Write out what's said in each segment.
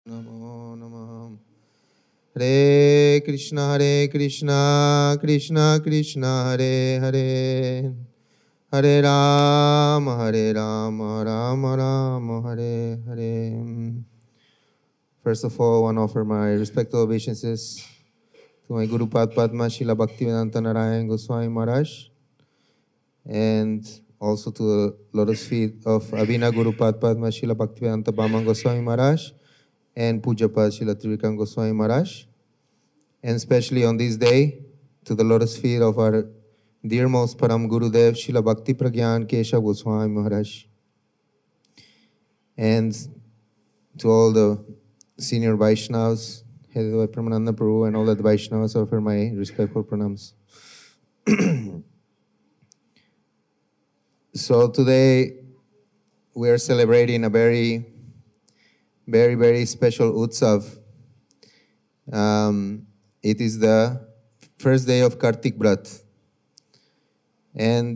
Namo Namah. Hare Krishna, Krishna Krishna, Hare Hare. Hare Rama, Rama Rama, Hare Hare. First of all, I want to offer my respectful obeisances to my Guru Padma Srila Bhaktivedanta Narayan Goswami Maharaj, and also to the lotus feet of Abhina Guru Padma Srila Bhaktivedanta Bhaman Goswami Maharaj and Pujapad Srila Trivikram Goswami Maharaj, and especially on this day to the lotus feet of our dearmost Param Gurudev Srila Bhakti Pragyan Keshav Goswami Maharaj, and to all the senior Vaishnavas, headed by Pramananda Prabhu, and all the Vaishnavas, offer my respectful pranams. So today we are celebrating a very special Utsav. It is the first day of Kartik Brat. And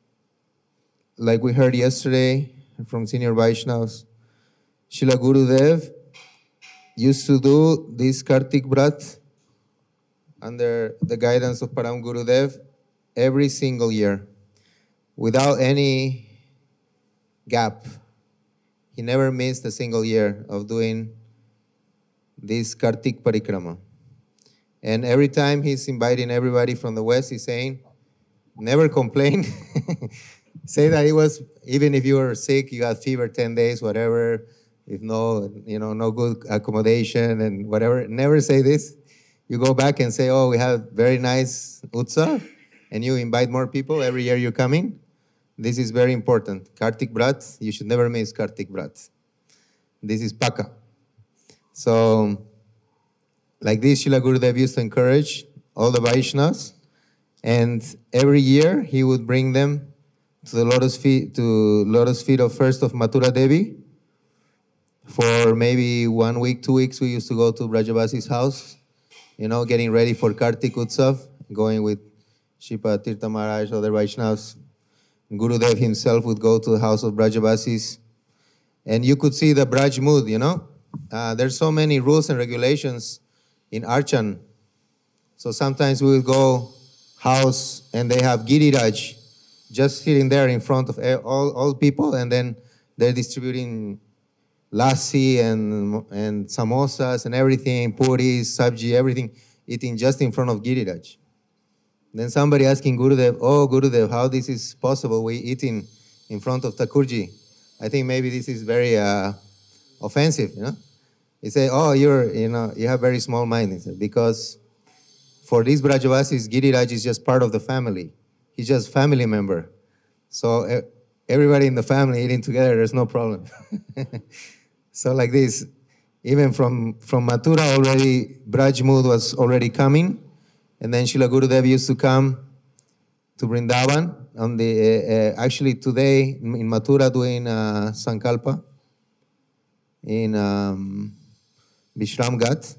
like we heard yesterday from senior Vaishnavas, Srila Gurudev used to do this Kartik Brat under the guidance of Param Gurudev every single year without any gap. He never missed a single year of doing this Kartik Parikrama. And every time he's inviting everybody from the West, he's saying, never complain. Say that it was, even if you were sick, you had fever 10 days, whatever, if no good accommodation and whatever, never say this. You go back and say, oh, we have very nice Utsav, and you invite more people every year you're coming. This is very important. Kartik Brat, you should never miss Kartik Brat. This is Paka. So, like this, Srila Gurudev used to encourage all the Vaishnavas, and every year he would bring them to the lotus feet of first of Mathura Devi. For maybe 1 week, 2 weeks, we used to go to Brajavasi's house, getting ready for Kartik Utsav, going with Shripa Tirtha Maharaj, other Vaishnavas. Gurudev himself would go to the house of Brajavasis, and you could see the Braj mood, There's so many rules and regulations in Archan. So sometimes we will go house and they have Giriraj just sitting there in front of all people, and then they're distributing lassi and samosas and everything, puris, sabji, everything, eating just in front of Giriraj. Then somebody asking Gurudev, oh, Gurudev, how this is possible? We eating in front of Thakurji. I think maybe this is very offensive, He say, oh, you have very small mind. He said, because for these Brajavasis, Giriraj is just part of the family. He's just family member. So everybody in the family eating together, there's no problem. So like this, even from Mathura already, Braj mood was already coming. And then Srila Gurudev used to come to Vrindavan on the actually today in Mathura doing Sankalpa in Vishram Ghat,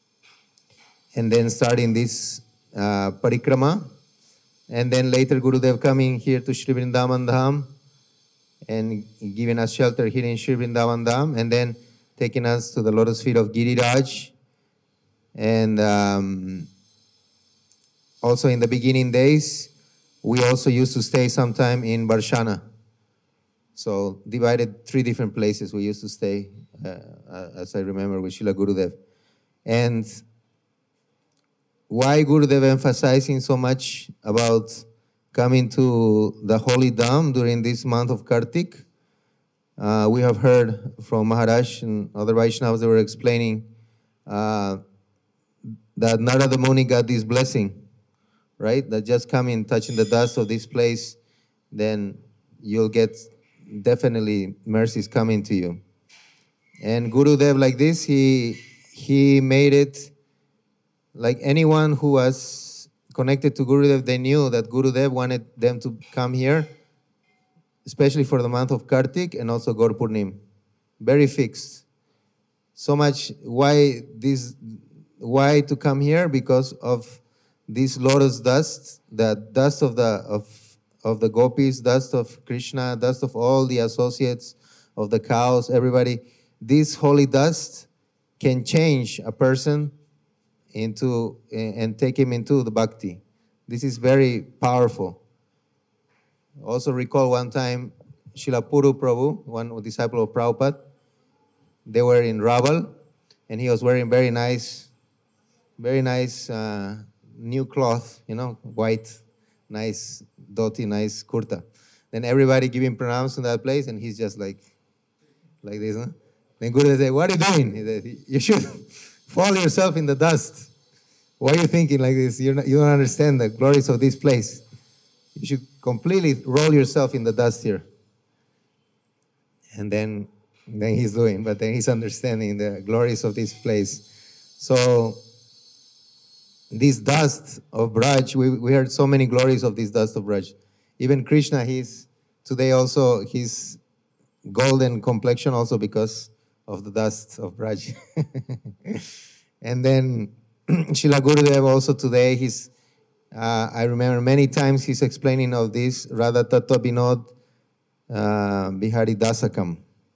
and then starting this parikrama, and then later Gurudev coming here to Shri Vrindavan Dham and giving us shelter here in Shri Vrindavan Dham, and then taking us to the lotus feet of Giriraj, and also in the beginning days, we also used to stay sometime in Barshana. So divided 3 different places we used to stay, as I remember, with Srila Gurudev. And why Gurudev emphasizing so much about coming to the Holy Dham during this month of Kartik? We have heard from Maharaj and other Vaishnavas that were explaining that Narada Muni got this blessing, right? That just coming, touching the dust of this place, then you'll get definitely mercies coming to you. And Gurudev, like this, he made it like anyone who was connected to Gurudev, they knew that Gurudev wanted them to come here, especially for the month of Kartik and also Gaur Purnim. Very fixed. So much, why to come here? Because of this lotus dust, the dust of the gopis, dust of Krishna, dust of all the associates of the cows, everybody. This holy dust can change a person into and take him into the bhakti. This is very powerful. Also recall one time Srila Puru Prabhu, one disciple of Prabhupada, they were in Raval, and he was wearing very nice new cloth, white, nice dhoti, nice kurta. Then everybody giving pranams in that place, and he's just like this. Huh? Then Guru said, "What are you doing?" He said, "You should fall yourself in the dust. Why are you thinking like this? You don't understand the glories of this place. You should completely roll yourself in the dust here." And then he's doing, but then he's understanding the glories of this place. So this dust of Braj, we heard so many glories of this dust of Braj. Even Krishna, he's golden complexion also because of the dust of Braj. And then Srila Gurudev also today, I remember many times he's explaining of this Radha Tattva Vinod Bihari Dasakam.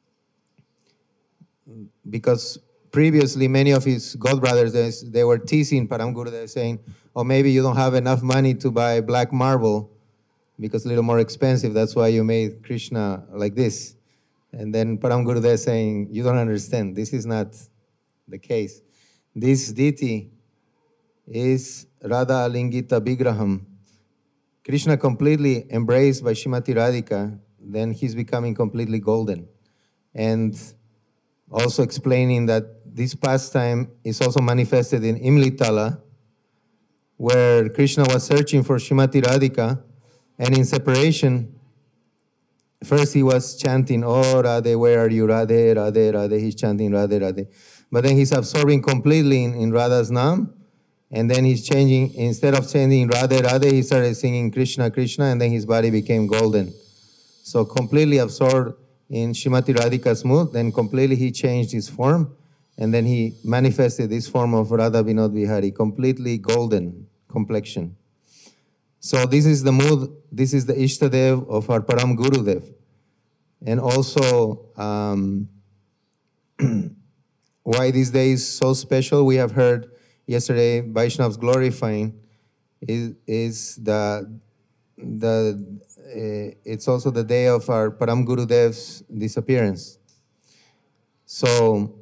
Because previously many of his godbrothers, they were teasing Param Gurudev saying, "Oh, maybe you don't have enough money to buy black marble because it's a little more expensive. That's why you made Krishna like this." And then Param Gurudev saying, "You don't understand. This is not the case. This deity is Radha Alingita Vigraham. Krishna completely embraced by Shrimati Radhika, then he's becoming completely golden." And also explaining that this pastime is also manifested in Imlitala, where Krishna was searching for Shrimati Radhika, and in separation, first he was chanting, "Oh Radhe, where are you? Radhe, Radhe, Radhe." He's chanting Radhe, Radhe. But then he's absorbing completely in Radha's Nam, and then he's changing, instead of chanting Radhe, Radhe, he started singing Krishna, Krishna, and then his body became golden. So completely absorbed in Shrimati Radhika's mood, then completely he changed his form, and then he manifested this form of Radha Vinod Vihari, completely golden complexion. So this is the mood, this is the Ishtadev of our Param Gurudev. And also, why this day is so special, we have heard yesterday Vaishnavas glorifying, is it's also the day of our Param Gurudev's disappearance. So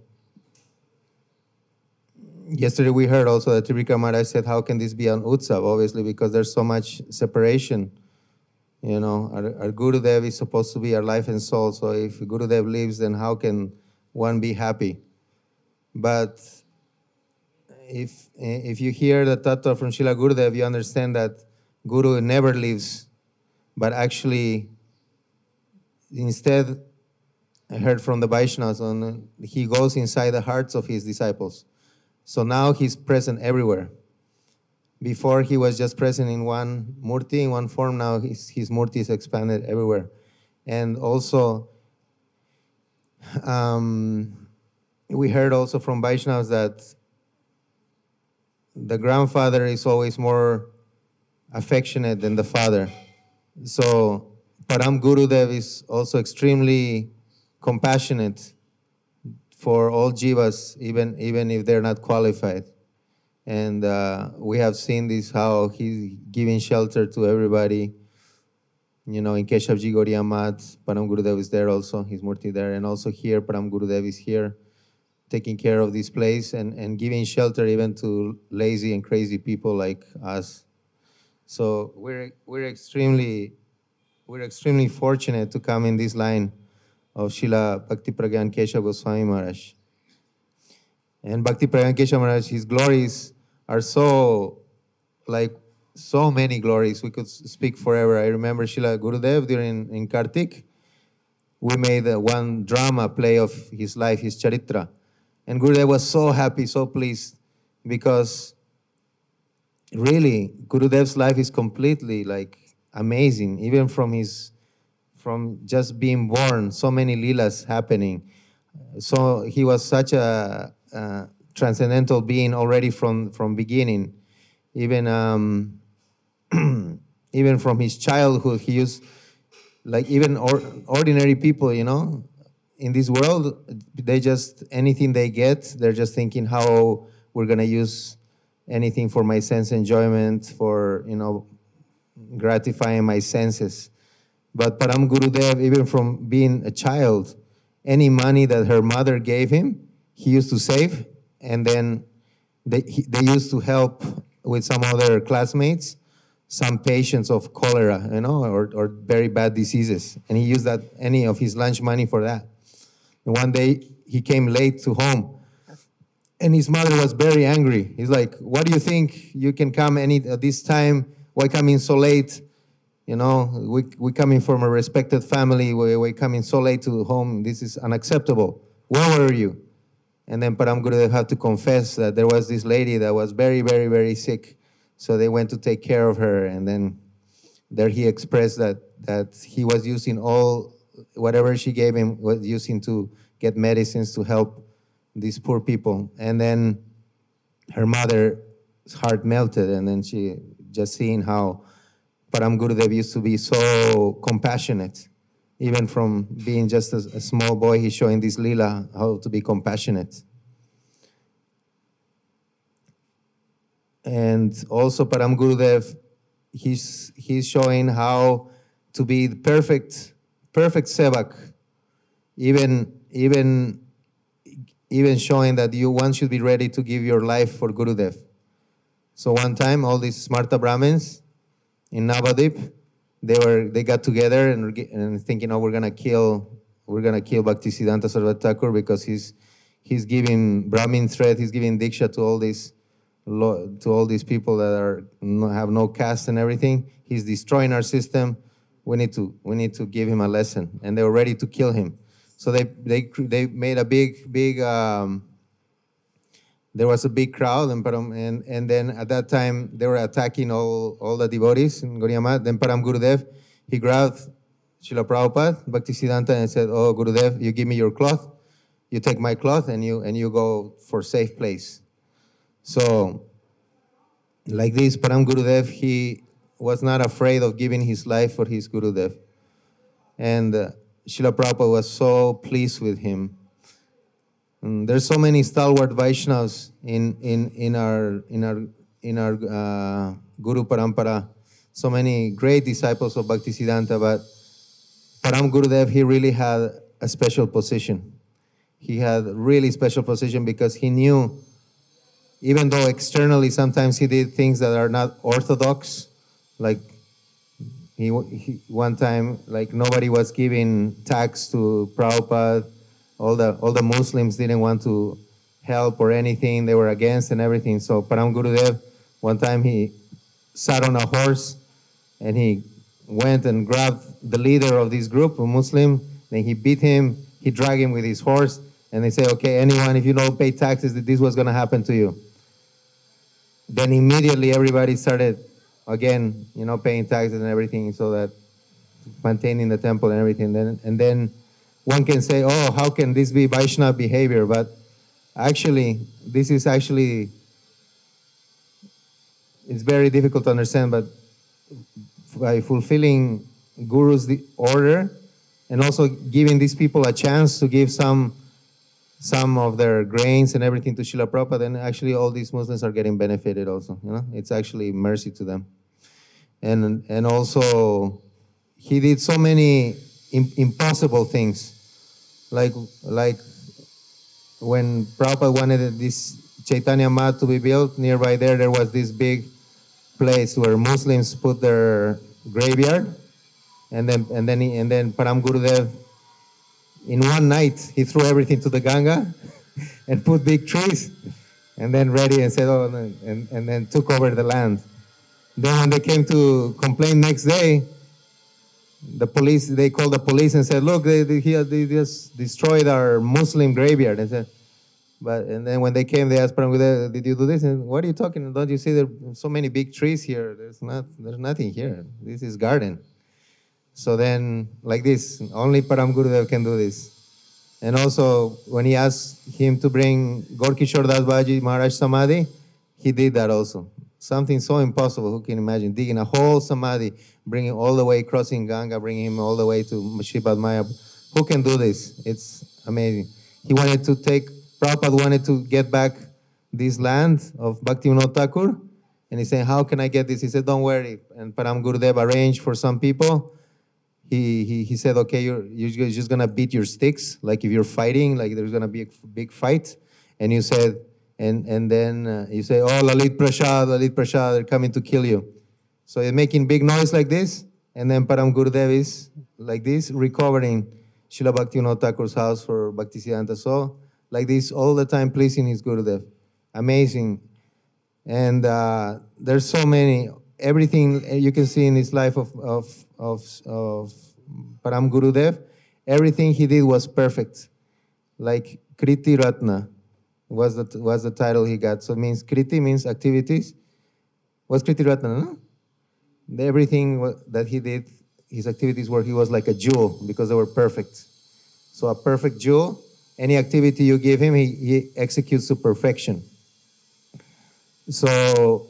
yesterday we heard also that Tripurikara Maharaj said, how can this be an utsav? Obviously, because there's so much separation. Our Gurudev is supposed to be our life and soul. So if Gurudev leaves, then how can one be happy? But if you hear the tattva from Srila Gurudev, you understand that Guru never leaves, but actually, instead, I heard from the Vaishnavas, he goes inside the hearts of his disciples. So now he's present everywhere. Before he was just present in one murti, in one form. Now his murti is expanded everywhere. And also, we heard also from Vaishnavas that the grandfather is always more affectionate than the father. So Param Gurudev is also extremely compassionate for all jivas, even if they're not qualified. And we have seen this, how he's giving shelter to everybody. In Keshavji Gaudiya Math, Param Gurudev is there also, his murti there. And also here, Param Gurudev is here, taking care of this place and giving shelter even to lazy and crazy people like us. So we're extremely fortunate to come in this line of Srila Bhakti Pragyan Keshav Goswami Maharaj. And Bhakti Pragyan Keshav Maharaj, his glories are so many glories. We could speak forever. I remember Srila Gurudev in Kartik. We made one drama play of his life, his charitra. And Gurudev was so happy, so pleased, because really, Gurudev's life is completely amazing, even from just being born, so many leelas happening. So he was such a transcendental being already from beginning. Even from his childhood, he used, even ordinary people, in this world, they just, anything they get, they're just thinking how we're gonna use anything for my sense enjoyment, for, gratifying my senses. But Param Gurudev, even from being a child, any money that her mother gave him, he used to save, and then they used to help with some other classmates, some patients of cholera, or very bad diseases. And he used that, any of his lunch money for that. And one day he came late to home, and his mother was very angry. He's like, "What do you think? You can come at this time? Why come in so late? We coming from a respected family. We coming so late to home. This is unacceptable. Where were you?" And then Param Gurudev had to confess that there was this lady that was very, very, very sick. So they went to take care of her. And then there he expressed that he was using whatever she gave him, was using to get medicines to help these poor people. And then her mother's heart melted. And then she just seeing how Param Gurudev used to be so compassionate. Even from being just a small boy, he's showing this lila, how to be compassionate. And also Param Gurudev, he's showing how to be the perfect sevak, even showing that one should be ready to give your life for Gurudev. So one time, all these Smarta Brahmins in Navadip, they got together and thinking, we're gonna kill Bhaktisiddhanta Saraswati Thakur because he's giving Brahmin threat, he's giving diksha to all these people that have no caste and everything. He's destroying our system. We need to give him a lesson, and they were ready to kill him. So they made a big there was a big crowd, and then at that time they were attacking all the devotees in Gaudiya Math. Then Param Gurudev, he grabbed Srila Prabhupada, Bhaktisiddhanta, and said, "Oh Gurudev, you give me your cloth, you take my cloth, and you go for safe place." So like this, Param Gurudev, he was not afraid of giving his life for his Gurudev. And Srila Prabhupada was so pleased with him. And there's so many stalwart Vaishnavas in our Guru Parampara, so many great disciples of Bhaktisiddhanta, but Param Gurudev, he really had a special position. He had a really special position because he knew, even though externally sometimes he did things that are not orthodox, like he one time, like nobody was giving tax to Prabhupada. All the Muslims didn't want to help or anything. They were against and everything. So Param Gurudev, one time he sat on a horse and he went and grabbed the leader of this group, a Muslim. Then he beat him. He dragged him with his horse. And they say, "Okay, anyone, if you don't pay taxes, this was going to happen to you." Then immediately everybody started again, paying taxes and everything, so that maintaining the temple and everything. And then one can say, "Oh, how can this be Vaishnava behavior?" But actually, it's very difficult to understand. But by fulfilling Guru's order and also giving these people a chance to give some of their grains and everything to Srila Prabhupada, then actually all these Muslims are getting benefited also. It's actually mercy to them. And also, he did so many impossible things. Like when Prabhupada wanted this Chaitanya Math to be built, nearby there was this big place where Muslims put their graveyard, and then Param Gurudev, in one night, he threw everything to the Ganga and put big trees, and then ready and said, and then took over the land. Then when they came to complain next day, they called the police and said, "Look, they just destroyed our Muslim graveyard." And then when they came, they asked Param Gurudev, "Did you do this?" And, "What are you talking? Don't you see there are so many big trees here? There's nothing here. This is garden." So then, like this, only Param Gurudev can do this. And also, when he asked him to bring Gorkishore Das Baji Maharaj Samadhi, he did that also. Something so impossible, who can imagine? Digging a whole Samadhi, bringing all the way, crossing Ganga, bringing him all the way to Shripad Maya Who can do this? It's amazing. Prabhupada wanted to get back this land of Bhaktivinoda Thakur, and he said, how can I get this? He said, don't worry. And Param Gurudev arranged for some people. He said, okay, you're just gonna beat your sticks, like if you're fighting, like there's gonna be a big fight. And you said, and then you say, oh, Lalit Prashad, they're coming to kill you. So you're making big noise like this, and then Param Gurudev is like this, recovering Srila Bhaktivinoda Thakur's house for Bhaktisiddhanta. So like this, all the time pleasing his Gurudev. Amazing. And there's so many, everything you can see in his life of Param Gurudev, everything he did was perfect. Like Kriti Ratna was the title he got. So it means Kriti means activities. What's Kriti Ratna? No? Everything that he did, his activities were, he was like a jewel because they were perfect. So a perfect jewel, any activity you give him, he executes to perfection. So,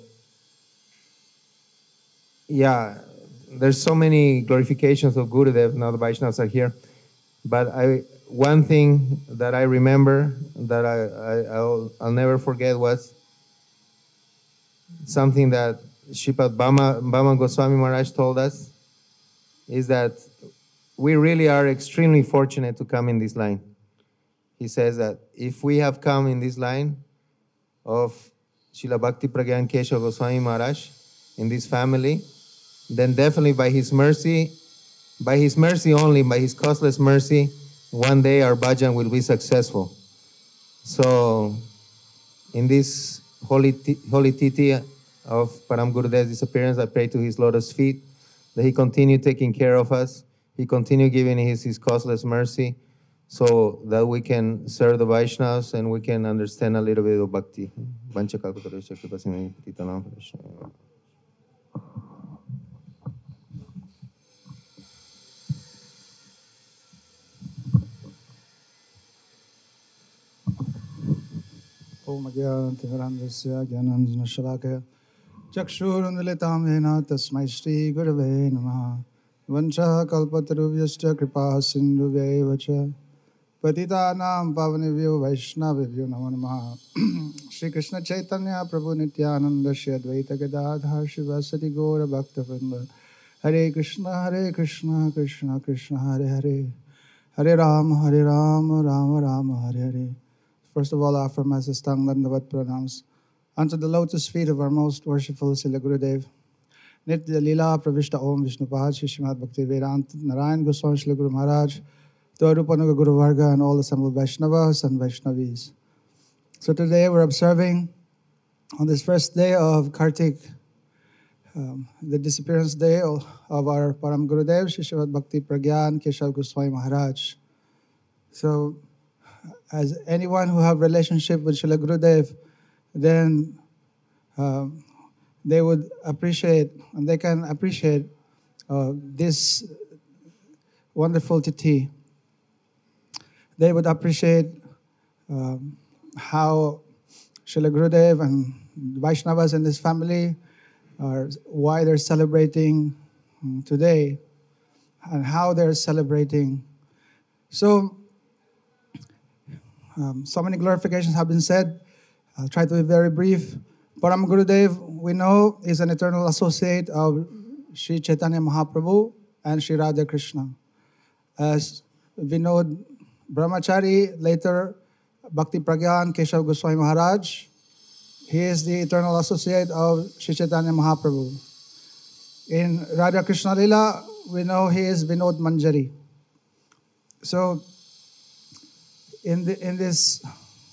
yeah, there's so many glorifications of Gurudev, now the Vaishnavas are here. But one thing that I remember that I'll never forget was something that Sripad Bhama Goswami Maharaj told us, is that we really are extremely fortunate to come in this line. He says that if we have come in this line of Srila Bhakti Pragyan Keshav Goswami Maharaj, in this family, then definitely by his mercy only, by his costless mercy, one day our bhajan will be successful. So in this holy Titi of Param Gurudev's disappearance, I pray to his lotus feet that he continue taking care of us, he continue giving his costless mercy, so that we can serve the Vaishnavas and we can understand a little bit of bhakti. Om Jnanatimirandasya Jnananjanashalakaya Chakshurunmilitam Yena Tasmai Shri Gurave Namaha Vancha Kalpatarubhyascha Kripa Sindhubhyaiva Cha Patitanam Pavanebhyo Vaishnavebhyo Namo Namaha Shri Krishna Chaitanya Prabhu Nityananda Shri Advaita Gadadhar Shivasati Gaura Bhaktavrinda Hare Krishna Krishna Krishna Hare Hare Hare Rama Rama Rama Hare Hare. First of all, I offer my Sastang Dandavat pranams unto the lotus feet of our most worshipful Srila Gurudev. Nitya Lila Pravishta Om Vishnupad Shri Srimad Bhakti Vedanta Narayan Goswami Srila Guru Maharaj, to Arupanuga Guru Varga and all assembled Vaishnavas and Vaishnavis. So today we're observing on this first day of Kartik, the disappearance day of our Param Gurudev, Shri Srimad Bhakti Pragyan Keshav Goswami Maharaj. So as anyone who have relationship with Srila Gurudev, then they would appreciate, and they can appreciate this wonderful Tithi. They would appreciate how Srila Gurudev and Vaishnavas in this family why they're celebrating today and how they're celebrating. So many glorifications have been said. I'll try to be very brief. Param Gurudev, we know, is an eternal associate of Sri Chaitanya Mahaprabhu and Sri Radha Krishna. As Vinod Brahmachari, later Bhakti Pragyan Keshav Goswami Maharaj, he is the eternal associate of Sri Chaitanya Mahaprabhu. In Radha Krishna Lila, we know he is Vinod Manjari. So in this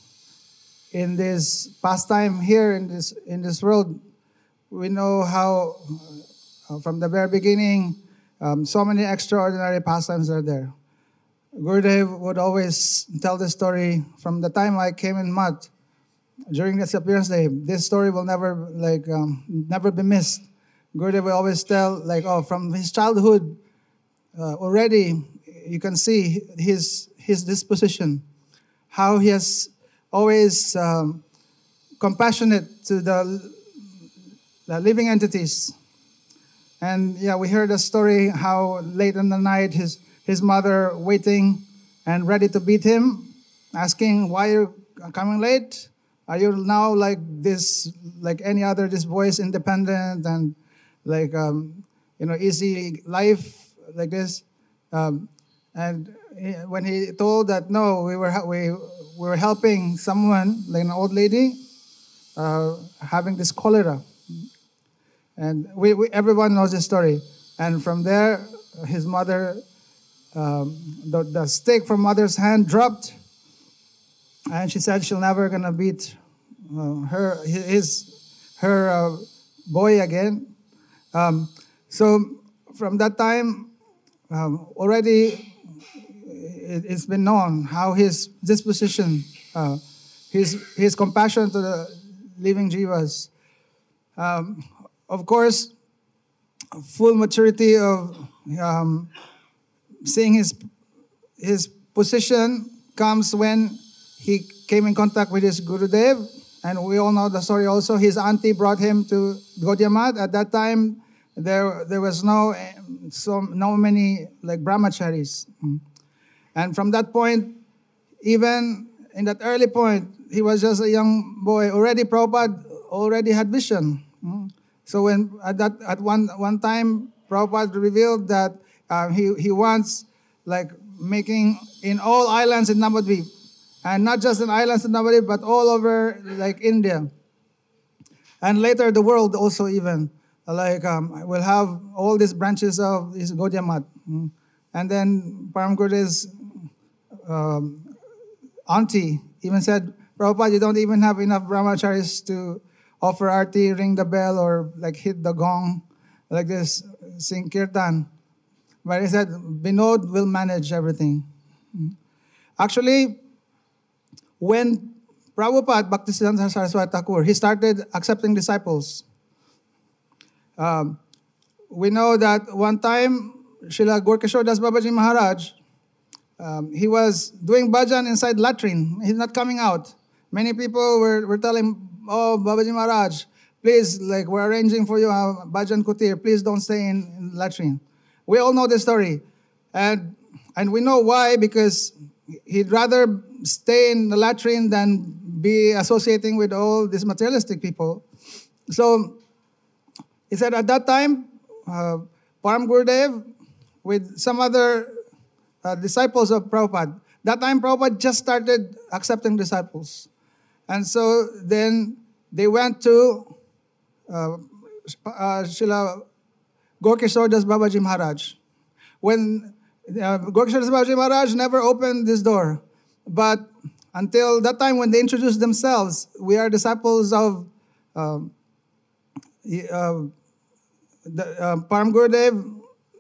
pastime here in this world, we know how from the very beginning so many extraordinary pastimes are there. Gurudev would always tell this story from the time I came in Mat during this appearance day. This story will never be missed. Gurudev will always tell from his childhood already you can see his disposition, how he has always compassionate to the living entities. And we heard a story how late in the night his mother waiting and ready to beat him, asking, why are you coming late? Are you now like this, like any other, this boy is independent and like, easy life like this? And when he told that, no, we were helping someone, like an old lady, having this cholera. And everyone knows the story. And from there, his mother, the stick from mother's hand dropped, and she said she'll never gonna beat her boy again. So from that time, already it's been known how his disposition, his compassion to the living jivas. Of course, full maturity of seeing his position comes when he came in contact with his Gurudev, and we all know the story also. His auntie brought him to Gaudiya Math. At that time, there was no many like brahmacharis, and from that point, even in that early point, he was just a young boy. Already Prabhupada already had vision. So when at one time, Prabhupada revealed that he wants like making in all islands in Navadvip, and not just in islands in Navadvip, but all over like India, and later the world also even like will have all these branches of this Gaudiya Math. And then Param Gurudev's auntie even said, Prabhupada, you don't even have enough brahmacharis to offer arti, ring the bell, or like hit the gong, like this, sing kirtan. But he said, Vinod will manage everything. Actually, when Prabhupada, Bhaktisiddhanta Saraswati Thakur, he started accepting disciples. We know that one time, Srila Gorkishore Das Babaji Maharaj, he was doing bhajan inside latrine. He's not coming out. Many people were telling, oh, Babaji Maharaj, please, like we're arranging for you a bhajan kutir. Please don't stay in latrine. We all know the story. And we know why, because he'd rather stay in the latrine than be associating with all these materialistic people. So he said at that time, Param Gurudev with some other disciples of Prabhupada. That time Prabhupada just started accepting disciples. And so then they went to Srila Gorkishore Das Babaji Maharaj. When Gorkishore Das Babaji Maharaj never opened this door. But until that time when they introduced themselves, we are disciples of Param Gurudev.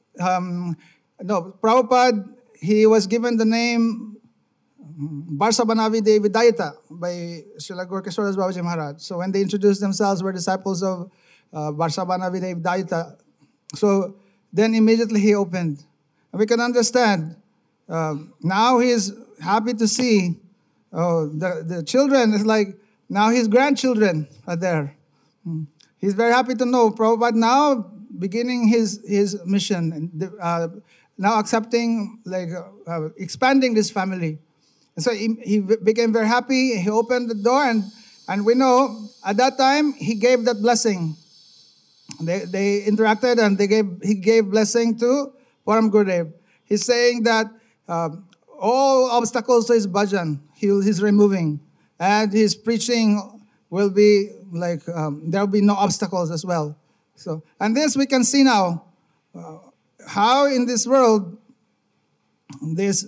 Prabhupada, he was given the name Barsabanavi Devi Vidayita by Srila Gorkishore Das Babaji Maharaj. So when they introduced themselves, we're disciples of Barsabanavi Devi Vidayita. So then immediately he opened. And we can understand. Now he's happy to see the children. It's like now his grandchildren are there. He's very happy to know Prabhupada now beginning his mission, now accepting, like expanding this family. And so he became very happy. He opened the door, and we know at that time he gave that blessing. They interacted, and he gave blessing to Param Gurudev. He's saying that all obstacles to his bhajan he's removing, and his preaching will be like there will be no obstacles as well. So, and this we can see now how in this world this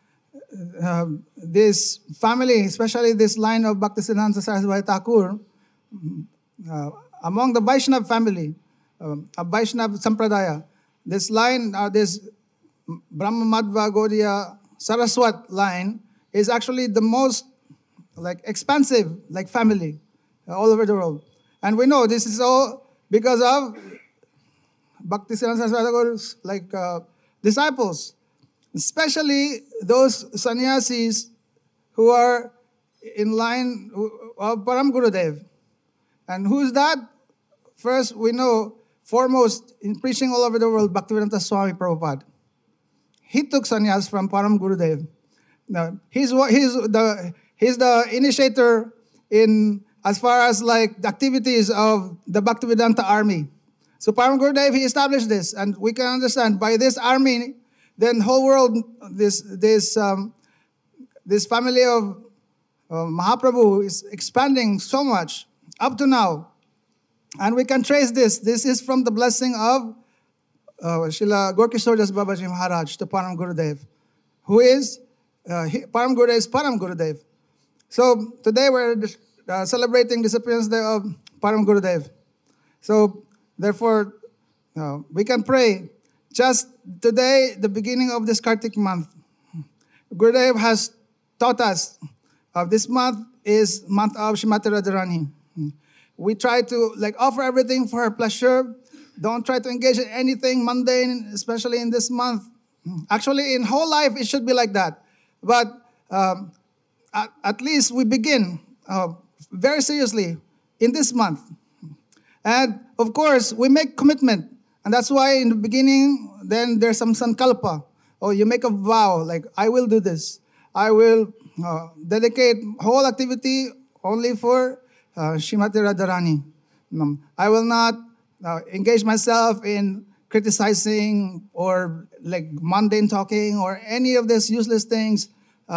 family, especially this line of Bhaktisiddhanta Saraswati Thakur, among the Vaishnava family, a Vaishnava Sampradaya, this line, this Brahma Madhva Gaudiya Saraswat line is actually the most like expansive like family all over the world. And we know this is all because of Bhaktisiddhanta Saraswati Thakur's like disciples, especially those sannyasis who are in line of Param Gurudev. And who's that? First, we know, foremost in preaching all over the world, Bhaktivedanta Swami Prabhupada. He took sannyas from Param Gurudev. Now, he's the initiator in as far as like the activities of the Bhaktivedanta army. So Param Gurudev, he established this, and we can understand by this army, then whole world, this family of Mahaprabhu is expanding so much up to now. And we can trace this. This is from the blessing of Srila Gorkishore Das Babaji Maharaj to Param Gurudev, who is Param Gurudev's Param Gurudev. So today we're celebrating disappearance day of Param Gurudev. So therefore, we can pray. Just today, the beginning of this Kartik month, Gurudev has taught us this month is month of Srimati Radharani. We try to like offer everything for her pleasure. Don't try to engage in anything mundane, especially in this month. Actually, in whole life, it should be like that. But at least we begin very seriously in this month. And of course, we make commitment. And that's why in the beginning, then there's some sankalpa. Or you make a vow, like, I will do this. I will dedicate whole activity only for Srimati Radharani. I will not engage myself in criticizing or like mundane talking or any of these useless things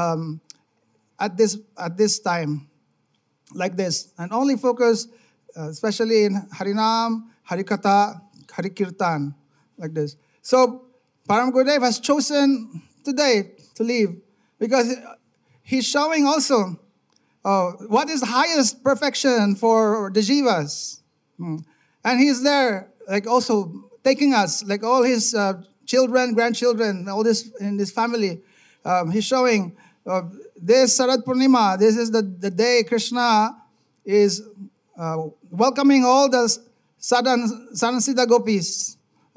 at this time, like this. And only focus, especially in Harinam, Harikatha, Harikirtan, like this. So Param Gurudev has chosen today to leave because he's showing also what is the highest perfection for the jivas. And he's there, like also taking us, like all his children, grandchildren, all this in this family. He's showing this Sarad Purnima, this is the day Krishna is welcoming all the Sanasida gopis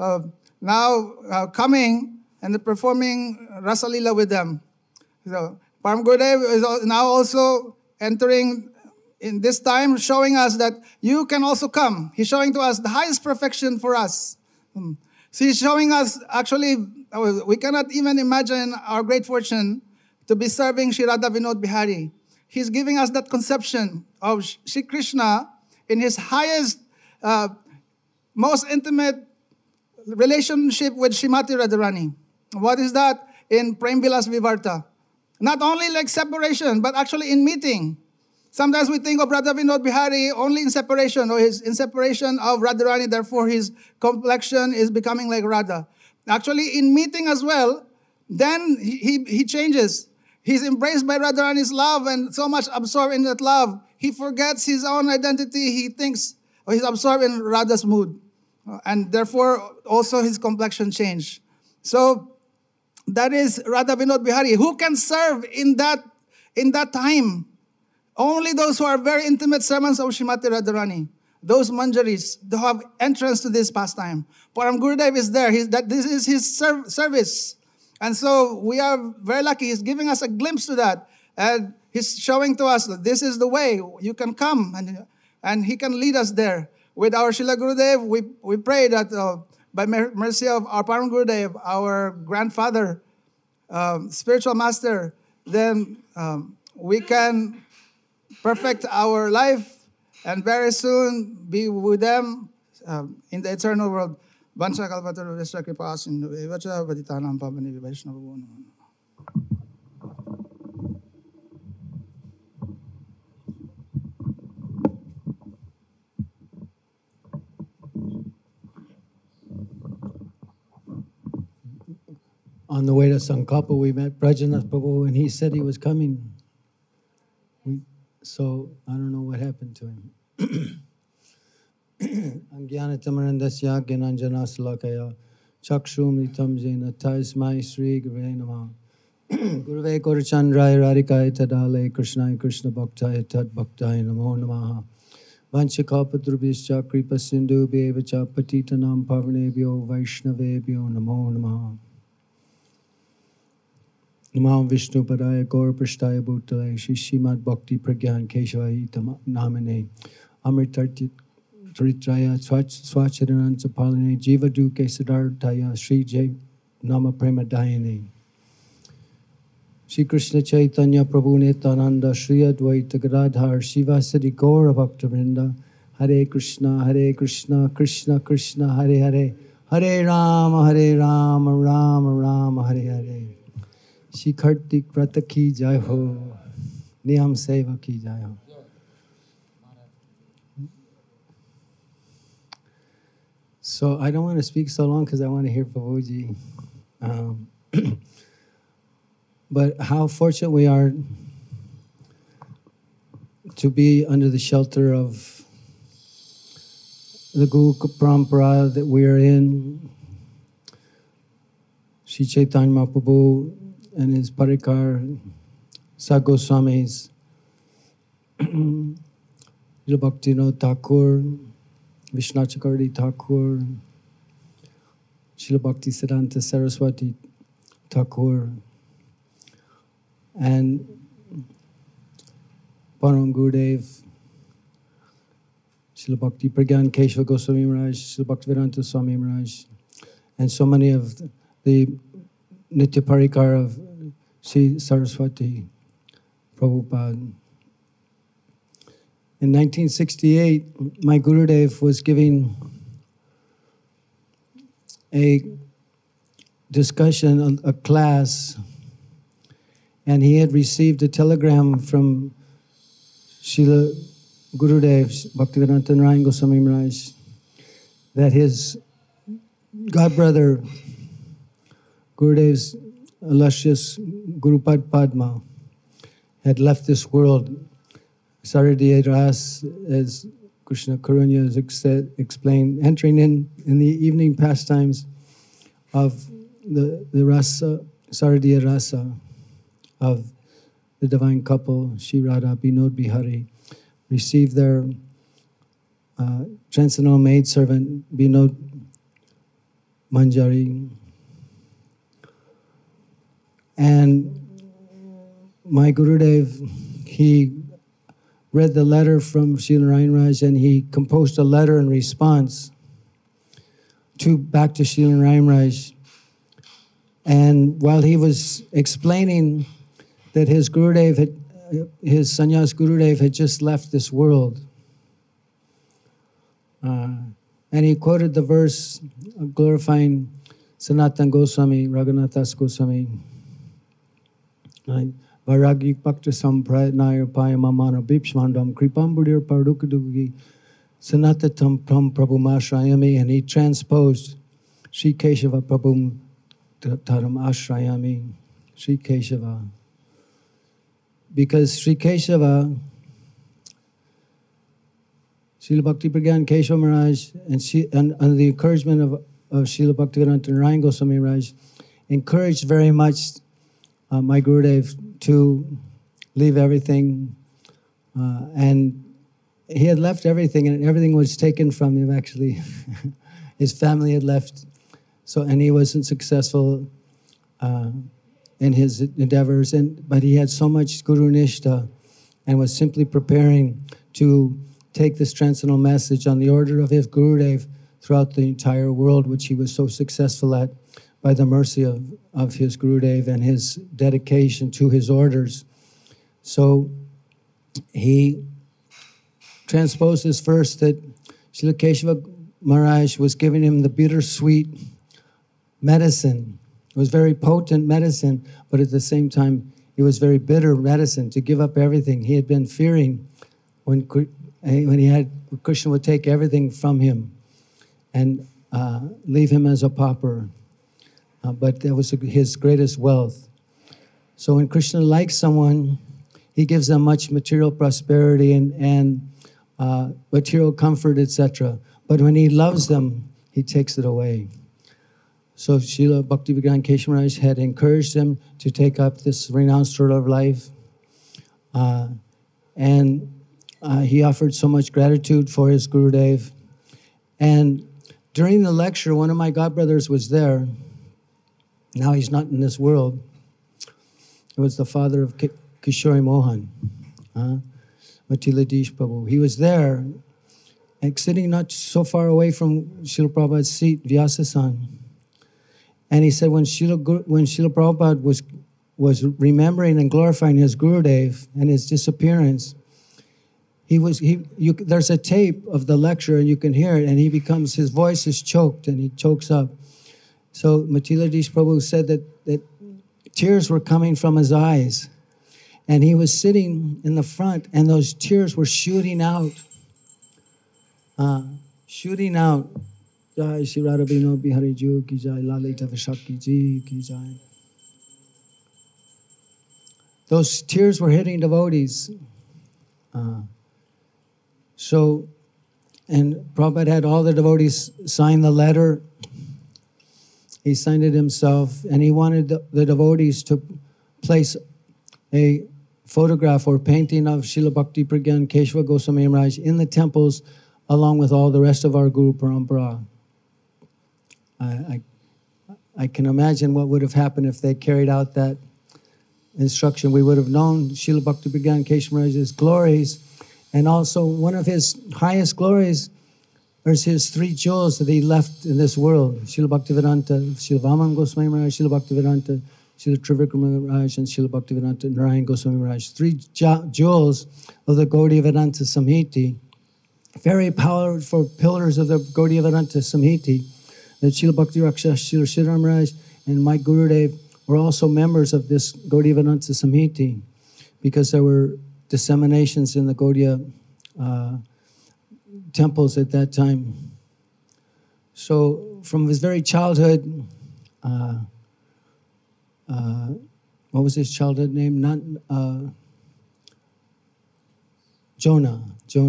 now coming and performing Rasa Leela with them. So Param Gurudev is now also entering in this time, showing us that you can also come. He's showing to us the highest perfection for us. So he's showing us, actually, we cannot even imagine our great fortune to be serving Shri Radha Vinod Bihari. He's giving us that conception of Shri Krishna in his highest, most intimate relationship with Srimati Radharani. What is that? In Prem Vilas Vivarta. Not only like separation, but actually in meeting. Sometimes we think of Radha Vinod Bihari only in separation, or he's in separation of Radharani, therefore his complexion is becoming like Radha. Actually, in meeting as well, then he changes. He's embraced by Radharani's love and so much absorbed in that love, he forgets his own identity. He thinks, or he's absorbed in Radha's mood. And therefore, also his complexion changed. So, that is Radha Vinod Bihari. Who can serve in that time? Only those who are very intimate servants of Srimati Radharani. Those manjaris, they have entrance to this pastime. Param Gurudev is there. This is his service. And so we are very lucky. He's giving us a glimpse to that. And he's showing to us that this is the way. You can come and he can lead us there. With our Srila Gurudev, we pray that by mercy of our Param Gurudev, our grandfather, spiritual master, then we can perfect our life and very soon be with them in the eternal world. Vancha kalpataru visra kripa sindhu evacha vaditanam pavani vaishnava namo. On the way to Sankalpa, we met Brajanath Prabhu, and he said he was coming. So I don't know what happened to him. Angyanatamrandasya Gyananjana Salakaya Chakshumritam Jena Tasmai Sri Gurve Namah Guruve Korachandrai Radhikai Tadale Krishnai Krishna Bhaktai Tad Bhaktai Namo Namaha Vanchakalpatrubhischa Kripa Sindhu Bevacha Patitanam Pavanebhyo Vaishnavebhyo Namo Namaha Namah Vishnu Padaya Gaur Prashtaya Bhutale Shishimad Bhakti Pragyan Keshavahi Namane Amritartit Tritraya Swacharan Sapalane Jiva Duke Siddharthaya Sri Jay Nama Prema Dayane Shri Krishna Chaitanya Prabhu Nityananda Shri Advaita Gadadhar Shivasadi Gaura Bhaktivinoda Hare Krishna Krishna Krishna Hare Hare Hare Rama Rama Rama Hare Hare. Shri Kartik Vrata ki jai ho, Niyam Seva ki jai ho. So I don't want to speak so long because I want to hear Prabhuji. But how fortunate we are to be under the shelter of the Guru Parampara that we are in. Sri Chaitanya Mahaprabhu and his Parikar, Sadhu Goswamis, Srila Bhaktivinoda Thakur, Vishnu Chakravarti Thakur, Srila Bhaktisiddhanta Saraswati Thakur, and Param Gurudev, Srila Bhakti Pragyan Keshava Goswami Maharaj, Srila Bhaktivedanta Swami Maharaj, and so many of the Nitya Parikar of Sri Saraswati Prabhupada. In 1968, my Gurudev was giving a discussion, a class, and he had received a telegram from Srila Gurudev, Bhaktivedanta Narayan Goswami Maharaj, that his godbrother, Gurudev's illustrious Gurupad Padma, had left this world. Saradiya Ras, as Krishna Karunya has explained, entering in the evening pastimes of the rasa, Saradiya Rasa, of the divine couple, Shri Radha Binod Bihari, received their transcendental maidservant, Binod Manjari. And my Gurudev, he read the letter from Sri Narayan Raj, and he composed a letter in response back to Sri Narayan Raj. And while he was explaining that his Gurudev his sannyas Gurudev had just left this world, and he quoted the verse glorifying Sanatan Goswami, Raghunathas Goswami, Varagi Bhakta Sampradaya Paya Mamana Bipshmandam Kripambudir Pardukadugi Sanatatam Pram Prabhu Mashrayami, and he transposed Sri Keshava Prabhu Taram Ashrayami, Sri Keshava. Because Sri Keshava, Srila Bhakti Pragyan Keshava Maharaj, and under the encouragement of Srila Bhaktivedanta Narayan Goswami Maharaj, encouraged very much my Gurudev to leave everything. And he had left everything, and everything was taken from him, actually. His family had left, and he wasn't successful in his endeavors, but he had so much Guru Nishta and was simply preparing to take this transcendental message on the order of his Gurudev throughout the entire world, which he was so successful at by the mercy of his Gurudev and his dedication to his orders. So he transposed this verse that Srila Keshava Maharaj was giving him the bittersweet medicine. It was very potent medicine, but at the same time, it was very bitter medicine to give up everything. He had been fearing when Krishna would take everything from him and leave him as a pauper. But that was his greatest wealth. So when Krishna likes someone, he gives them much material prosperity and material comfort, etc. But when he loves them, he takes it away. So Srila Bhaktivedanta Keshava Maharaj had encouraged him to take up this renounced sort of life. And he offered so much gratitude for his Gurudev. And during the lecture, one of my godbrothers was there. Now he's not in this world. It was the father of Kishori Mohan, Matiladish Prabhu. He was there, and sitting not so far away from Srila Prabhupada's seat, Vyasa-san. And he said when Srila Prabhupada was remembering and glorifying his Gurudev and his disappearance, there's a tape of the lecture and you can hear it, and his voice is choked and he chokes up. So Matiladish Prabhu said that tears were coming from his eyes, and he was sitting in the front, and those tears were shooting out. Jai Shri Radha Bino Bihari Ju ki jai, Lalita Vishakti Ji ki jai. Those tears were hitting devotees. And Prabhupada had all the devotees sign the letter. He signed it himself, and he wanted the devotees to place a photograph or painting of Srila Bhakti Pragyan Keshava Goswami Maharaj in the temples along with all the rest of our Guru Parampara. I can imagine what would have happened if they carried out that instruction. We would have known Srila Bhakti Pragyan Keshava Maharaj's glories, and also one of his highest glories is his 3 jewels that he left in this world: Srila Bhaktivedanta, Srila Vaman Goswami Maharaj, Srila Bhaktivedanta, Srila Trivikrama Maharaj, and Srila Bhaktivedanta Narayan Goswami Maharaj. 3 jewels of the Gaudiya Vedanta Samhiti, very powerful pillars of the Gaudiya Vedanta Samhiti. That Srila Bhakti Raksha, Srila Sridhar Maharaj, and my Gurudev were also members of this Gaudiya Vedanta Samhiti, because there were disseminations in the Gaudiya temples at that time. So from his very childhood, what was his childhood name? Jonah.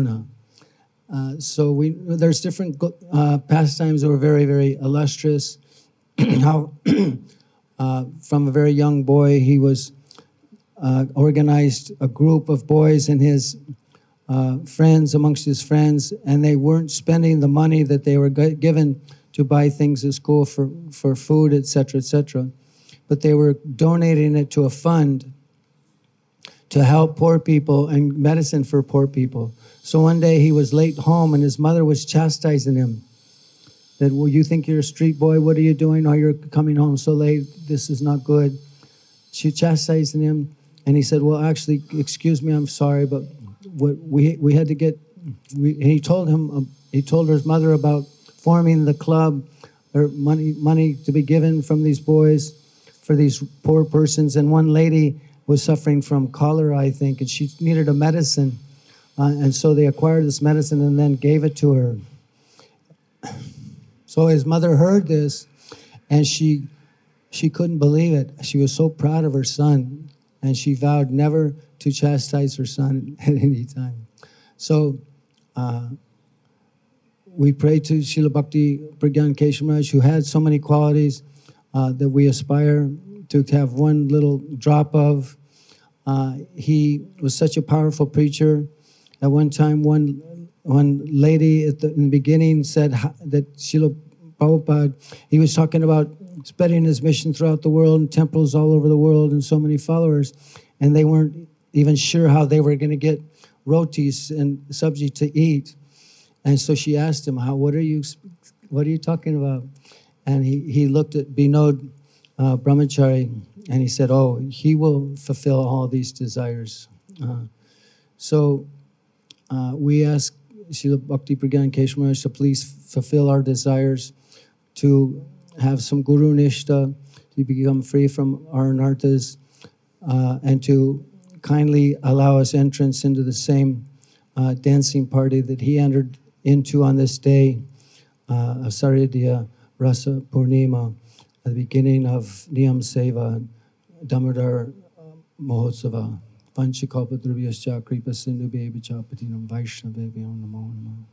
So there's different pastimes that were very, very illustrious. How from a very young boy he was organized a group of boys and his friends amongst his friends, and they weren't spending the money that they were given to buy things at school for food, etc., but they were donating it to a fund to help poor people and medicine for poor people. So one day he was late home, and his mother was chastising him. That, well, you think you're a street boy? What are you doing? Oh, you're coming home so late. This is not good. She chastised him, and he said, well, actually, excuse me, I'm sorry, but what we had to get. He told his mother about forming the club, or money to be given from these boys for these poor persons. And one lady was suffering from cholera, I think, and she needed a medicine. And so they acquired this medicine and then gave it to her. So his mother heard this, and she couldn't believe it. She was so proud of her son, and she vowed never to chastise her son at any time. So we pray to Srila Bhakti Pragyan Keshava Maharaj, who had so many qualities that we aspire to have one little drop of. He was such a powerful preacher. At one time, one lady in the beginning said that Srila Prabhupada, he was talking about spreading his mission throughout the world and temples all over the world and so many followers, and they weren't even sure how they were going to get rotis and sabji to eat. And so she asked him, what are you talking about? And he looked at Binod Brahmachari, and he said, oh, he will fulfill all these desires. So we ask Srila Bhakti Pragyan Keshava Maharaj to please fulfill our desires, to have some Guru Nishta, to become free from our anarthas, and to kindly allow us entrance into the same dancing party that he entered into on this day of Saridya Rasa Purnima, at the beginning of Niyam Seva, Damodar Mahotsava. Panchakalpa Druviyascha Kripa Sindhu Bebicha Patinam Vaishnavebhyo Namo Namo.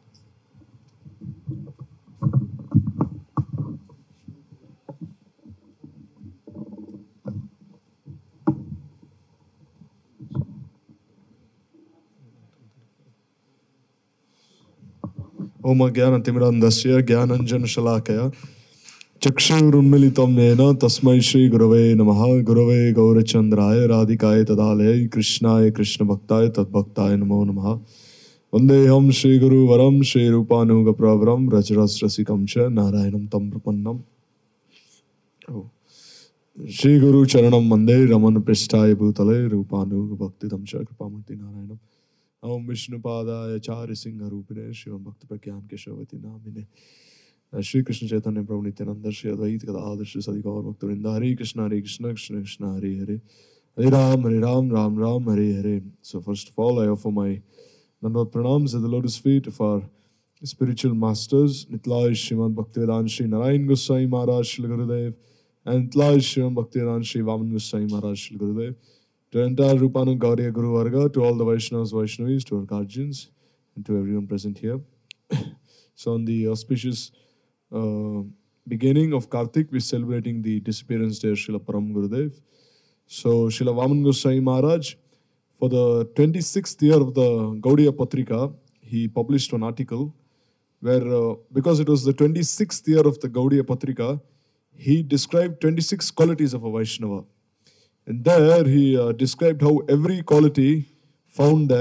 Om Jnanatimirandasya Jnananjanashalakaya Chakshurunmilitam Nena Tasmai Shri Gurave Namaha Gurave Gaurachandraya Radhikaya Tadalaya Krishnaya Krishna Bhaktaya Tadbhaktaya Namo Namaha Vandeham Shri Guru Varam Shri Rupanuga Pravaram Rajras Rasikam Cha Narayanam Tam Prapannam. Shri Guru Charanam Mande Raman Prishtaya Bhutale Rupanu Bhakti Damsha Kripamurti Narayanam Om Vishnu Padaya Chari Singha Rupine Shivam Bhakti Pragyan Keshavati Namine Shri Krishna Chaitanya Prabhu Nityananda Shri Advaita Gadadhar Shri Sadi Gaur Bhaktavinda Hare Krishna Krishna Krishna Hare Hare Hare Ram Ram Ram Hare Hare. So first of all I offer my Dandavat Pranams at the lotus feet of our spiritual masters Nitlai Srimad Bhaktivedanta Shri Narayan Goswami Maharaj Shri Gurudev and Nitlai Srimad Bhaktivedanta Shri Vaman Goswami Maharaj Shri Gurudev, to the entire Rupanand Gauriya Guru Varga, to all the Vaishnavas, Vaishnavis, to our guardians, and to everyone present here. So on the auspicious beginning of Kartik, we're celebrating the disappearance day of Srila Param Gurudev. So Srila Vaman Goswami Maharaj, for the 26th year of the Gaudiya Patrika, he published an article where, because it was the 26th year of the Gaudiya Patrika, he described 26 qualities of a Vaishnava. And there he described how every quality found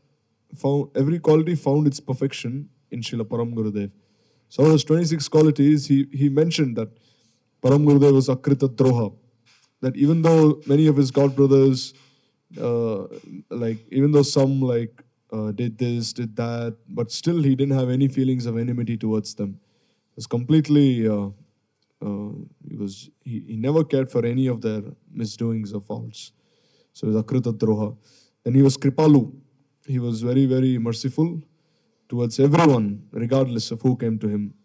its perfection in Srila Param Gurudev. So those 26 qualities, he mentioned that Param Gurudev was Akrita Droha. That even though many of his god brothers, even though some did this, did that, but still he didn't have any feelings of enmity towards them. It was completely, he never cared for any of their misdoings or faults. So he was Akrita Droha. Then he was Kripalu. He was very, very merciful towards everyone, regardless of who came to him.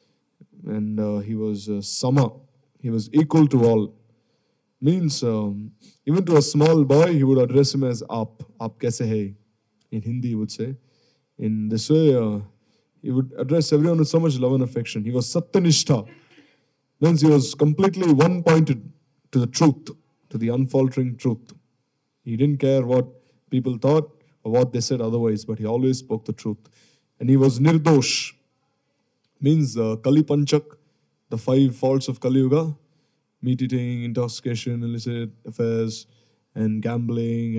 And he was Sama. He was equal to all. Means, even to a small boy, he would address him as Aap kaise hai? In Hindi, he would say. In this way, he would address everyone with so much love and affection. He was Satyanishta. Means he was completely one-pointed to the truth, to the unfaltering truth. He didn't care what people thought or what they said otherwise, but he always spoke the truth. And he was Nirdosh. Means Kali Panchak, the 5 faults of Kali Yuga. Meat eating, intoxication, illicit affairs, and gambling,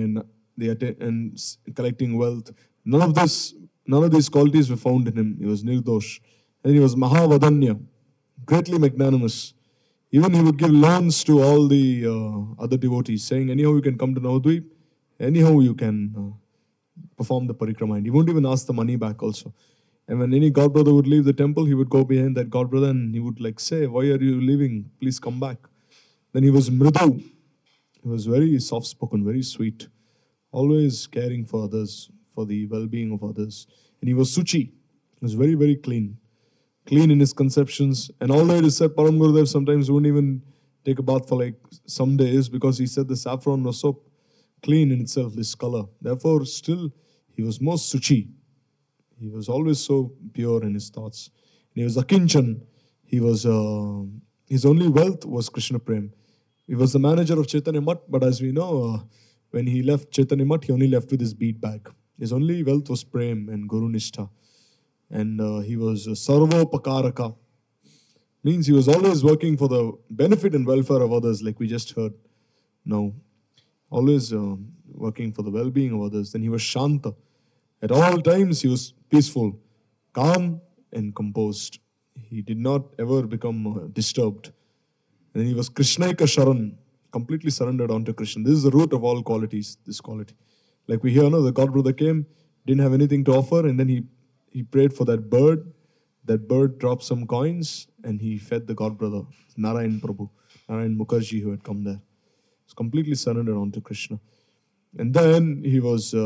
and collecting wealth. None of these qualities were found in him. He was Nirdosh. And he was Mahavadanya, greatly magnanimous. Even he would give loans to all the other devotees, saying, anyhow you can come to Navadvip, anyhow you can perform the parikrama. And he wouldn't even ask the money back also. And when any god brother would leave the temple, he would go behind that god brother and he would say, why are you leaving? Please come back. Then he was Mridu. He was very soft-spoken, very sweet, always caring for others, for the well-being of others. And he was Suchi. He was very, very clean. Clean in his conceptions. And although it is said Param Gurudev sometimes wouldn't even take a bath for some days, because he said the saffron was so clean in itself, this color. Therefore, still, he was most Suchi. He was always so pure in his thoughts. And he was Akinchan. He was, his only wealth was Krishna Prem. He was the manager of Chaitanya Math, but as we know, when he left Chaitanya Math, he only left with his bead bag. His only wealth was Prem and Guru Nishtha. And he was Sarvopakaraka. Means he was always working for the benefit and welfare of others, like we just heard. No. Always working for the well-being of others. Then he was Shanta. At all times, he was peaceful, calm, and composed. He did not ever become disturbed. And then he was Krishnaika Sharan, completely surrendered onto Krishna. This is the root of all qualities, this quality. Like we hear, the god brother came, didn't have anything to offer, and then he prayed for that bird. That bird dropped some coins, and he fed the god brother, Narayan Prabhu, Narayan Mukherjee, who had come there. He was completely surrendered onto Krishna. And then he was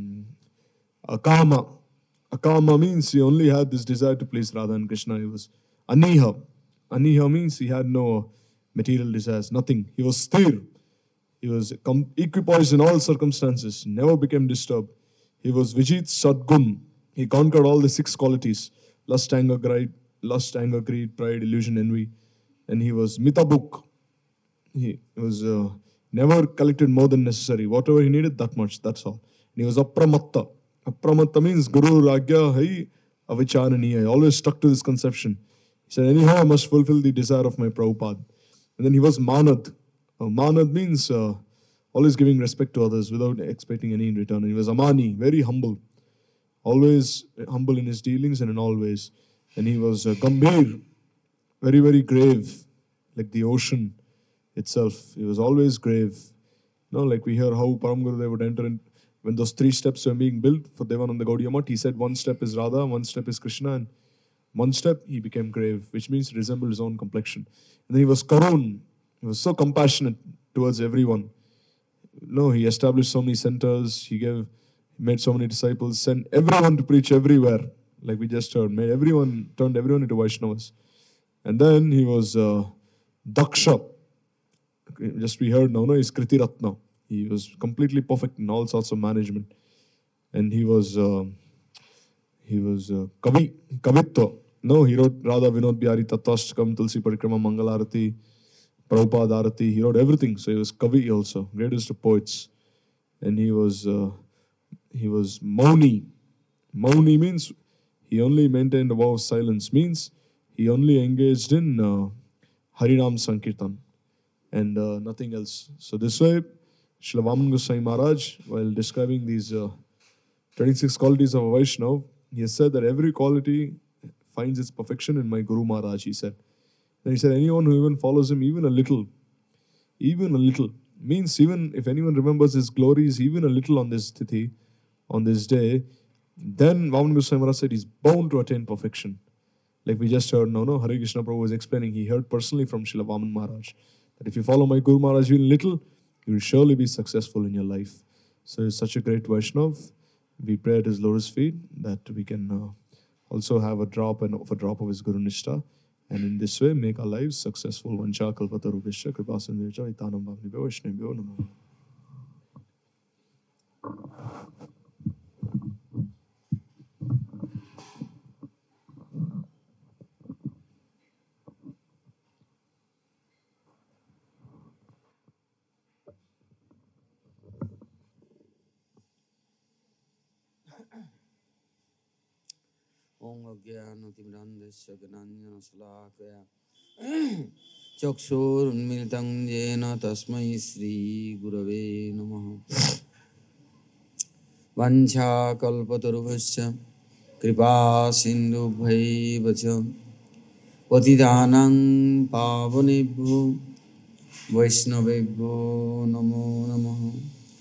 Akama. Akama means he only had this desire to please Radha and Krishna. He was Aniha. Aniha means he had no material desires, nothing. He was Sthir. He was equipoised in all circumstances, never became disturbed. He was Vijit Sadgun. He conquered all the 6 qualities: lust, anger, greed, pride, illusion, envy. And he was Mitabuk. He was never collected more than necessary. Whatever he needed, that much, that's all. And he was Apramatta. Apramatta means Guru Ragya Hai Avicharaniya. He always stuck to this conception. He said, anyhow, I must fulfill the desire of my Prabhupada. And then he was Manad. Manad means always giving respect to others without expecting any in return. And he was Amani, very humble. Always humble in his dealings and in all ways. And he was Gambhir, very, very grave, like the ocean itself. He was always grave. Like we hear how Param Gurudev would enter in when those 3 steps were being built for Devananda Gaudiya Math. He said one step is Radha, one step is Krishna, and one step he became grave, which means he resembled his own complexion. And then he was Karun. He was so compassionate towards everyone. He established so many centers. He made so many disciples, sent everyone to preach everywhere, like we just heard. Turned everyone into Vaishnavas. And then he was Daksha. Just we heard now, he's Kriti Ratna. He was completely perfect in all sorts of management. And he was Kavitva. He wrote Radha Vinod Bihari Tattvashtakam, Tulsi Parikrama, Mangalarati, Prabhupada Arati. He wrote everything. So he was Kavi also, greatest of poets. And he was Mauni. Mauni means he only maintained a vow of silence, means he only engaged in Harinam Sankirtan and nothing else. So this way, Srila Vaman Goswami Maharaj, while describing these 26 qualities of a Vaishnava, he has said that every quality finds its perfection in my Guru Maharaj, he said. Then he said, anyone who even follows him even a little, means even if anyone remembers his glories even a little on this tithi, on this day, then Vaman Goswami Maharaj said he's bound to attain perfection. Like we just heard, Hare Krishna Prabhu was explaining, he heard personally from Srila Vaman Maharaj, that if you follow my Guru Maharaj even little, you will surely be successful in your life. So he's such a great Vaishnav. We pray at his lotus feet that we can also have a drop of his Guru Nishtha, and in this way make our lives successful. Vancha kalpatarubhishya kripasindhircha itanam bhavnibhyo vaishnavibhyo namo. Om Agyana Timrandasya Gananjana Salakaya Chakshur Unmiltang Jena Tasmai Sri Gurave Namaha Vancha Kalpatarubhasya Kripa Sindhu Bhaivacha Patidanang Pavanebhyo Vaishnavebhyo Namo Namaha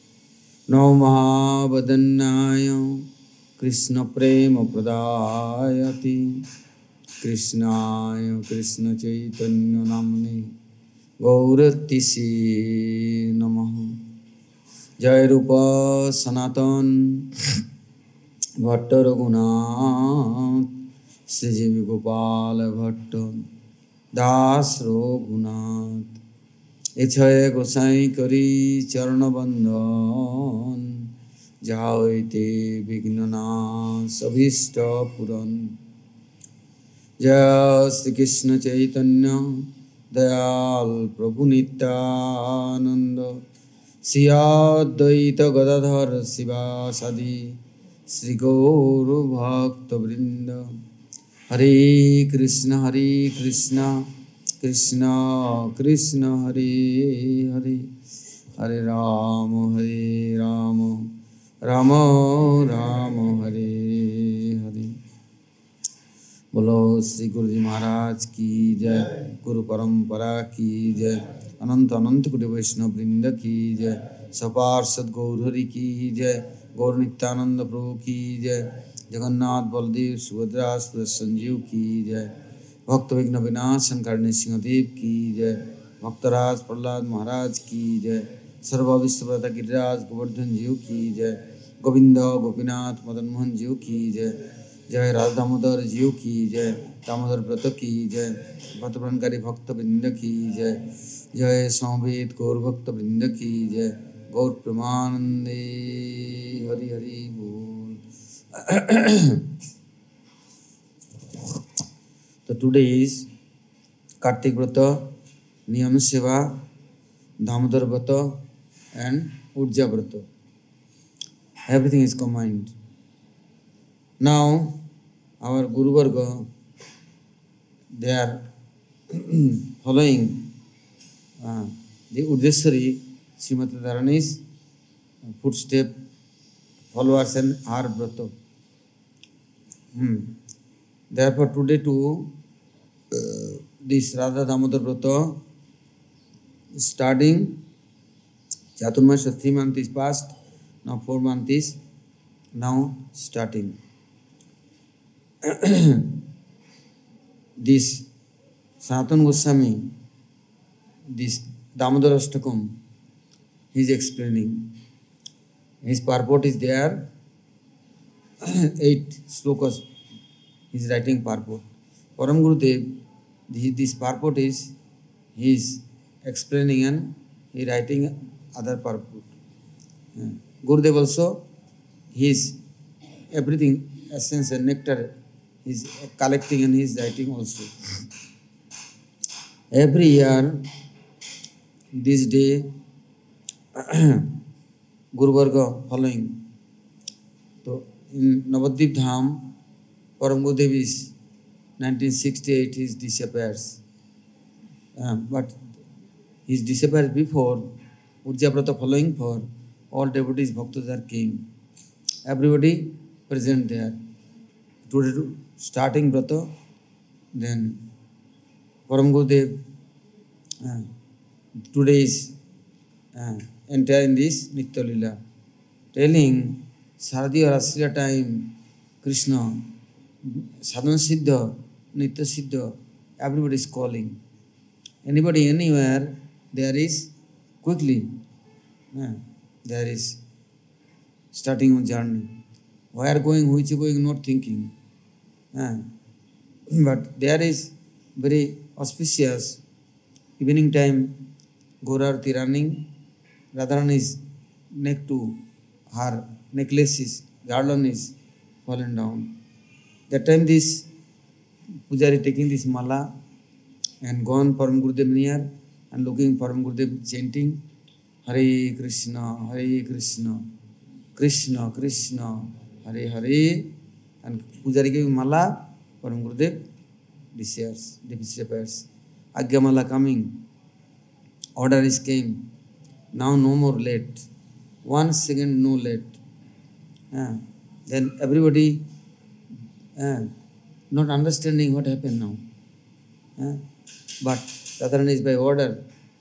Namo Mahavadanyaya Krishna Prema Pradayati Krishnaya Krishna Chaitanya Namne Gauratisi Namaha Jai Rupa Sanatan Bhatta Raghunath Sri Jivi Gopala Bhatta Das Raghunath Echaya Gosai Kari Charana Bandhan Jaite Vignana Sabhishta Puran Jai Shri Krishna Chaitanya Dayal Prabhu Nityananda Sri Advaita Gadadhar Sivasadi Sri Gauru Bhakta Vrinda Hare Krishna Krishna Krishna Hare Hare Hare Rama Rama Rama Hare Hare. Bolo Sri Guruji Maharaj ki jai, Guru Parampara ki jai, Ananta Koti Vaishnava Vrinda ki jai, Saparsad Gaurhari ki jai, Gaur Nityananda Prabhu ki jai, Jagannath Baldev Subhadra Sanjeev ki jai, Bhakta Vigna Vinashan Karne Singhadev ki jai, Bhaktaraj Prahlad Maharaj ki jai, Sarva Vishwabrata Giriraj Govardhan Jiu ki jai, Govinda Gopinath Madan Mohan Jiu ki jai, Jai Radha Damodar Jiu ki jai, Damodar Brata ki jai, Bhattaprankari Bhakta Vrinda ki jai, Jai Samved Gaur Bhakta Vrinda ki jai, Gaur Pramanande Hari Hari Bol. So today is Kartik Vrata, Niyam Seva, Damodar Vrata and Urja Vrata. Everything is combined. Now, our Guru Varga, they are following the Urdeshwari Srimati Dharani's footstep, followers and our Vrata. Therefore, today too, this Radha Damodar Vrata starting Chaturmasha, 3 months is past, now 4 months is now starting. This Sanatana Goswami, this Damodar Ashtakam, he is explaining. His purport is there, 8 slokas, he is writing purport. Param Gurudev, this purport is, he is explaining and he is writing other purport. Gurudev also, he is everything, essence and nectar, he is collecting and he is writing also. Every year, this day, Guru Varga following. So in Navadvip Dham, Param Gurudev is 1968 he disappears. But he disappears before Urjabrata following for all devotees, Bhaktas came. Everybody present there. Today starting Brata, then Param Gurudev today is entire in this Nitya Lila, telling Saradiya Rasya time, Krishna, Sadhana Siddha, Nitya Siddha, everybody is calling. Anybody, anywhere, there is quickly, there is starting on journey. Where going, which going, not thinking. But there is very auspicious evening time, Gaurarati running, Radharani is neck to her necklace is, garland is fallen down. That time this Pujari taking this mala and gone Param Gurudev near and looking Param Gurudev chanting Hare Krishna, Krishna Krishna, Hare Hare, and Pujari giving mala, Param Gurudev disappears. Agya mala coming, order is came, now no more late, 1 second no late. Then everybody not understanding what happened now. But Radharani is by order,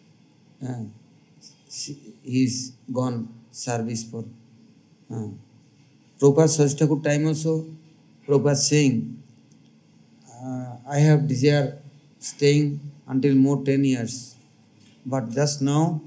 he is gone service for. Prabhupada Saraswati time also, Prabhupada saying, I have desire staying until more 10 years. But just now,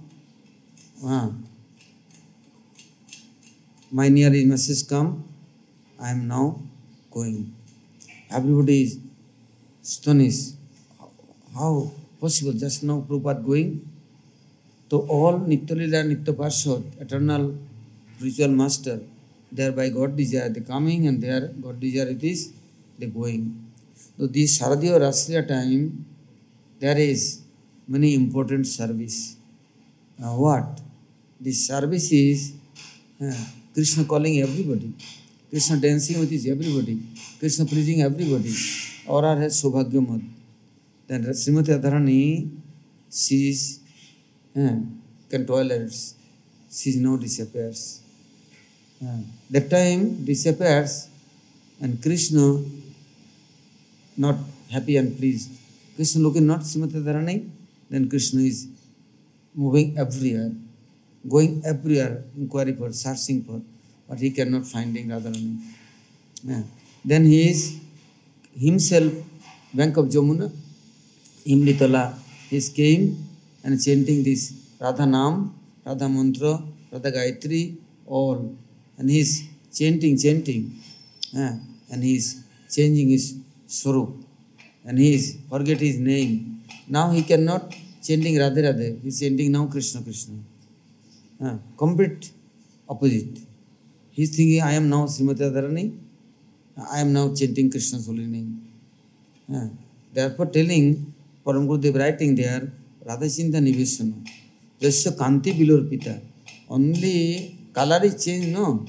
my near message come, I am now going. Everybody is astonished. How possible? Just now Prabhupada going. So all Nitya Lila, Nitya Parshad, eternal spiritual master, there by God desire, they coming and there God desire it is, they going. So this Saradiya Rasya time, there is many important service. What? This service is Krishna calling everybody, Krishna dancing with everybody, Krishna pleasing everybody. Aura has Sobhagyamad. Then Srimati Radharani, she is controllers. She now disappears. That time disappears and Krishna not happy and pleased. Krishna looking not Srimati Radharani, then Krishna is moving everywhere, going everywhere, inquiry for, searching for, but he cannot finding Radharani. Then he is himself, bank of Jamuna, Imlitala, he came and chanting this Radha Nam, Radha Mantra, Radha Gayatri, all. And he is chanting, and he is changing his Swarup. And he is forget his name. Now he cannot chanting Radhe Radhe, he is chanting now Krishna Krishna. Complete opposite. He is thinking, I am now Srimati Radharani, I am now chanting Krishna's holy name. Therefore telling, Param Gurudev writing there, Radha Chinta Nivesana, Jasya Kanti Bilor Pita. Only color is changed, no?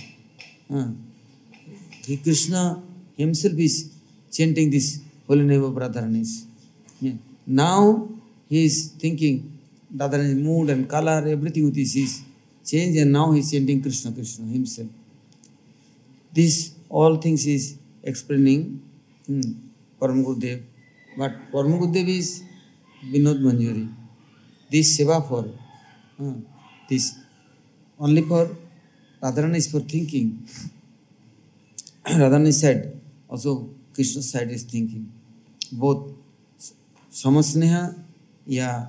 Krishna himself is chanting this holy name of Radharani. Now he is thinking Radharani's mood and color, everything with this is changed, and now he is chanting Krishna Krishna himself. This all things is explaining Param Gurudev. But Param Gurudev is Vinod Manjari. this seva for this only for Radharani is for thinking. Radharani side, also Krishna's side is thinking. Both Samasneha, yeah,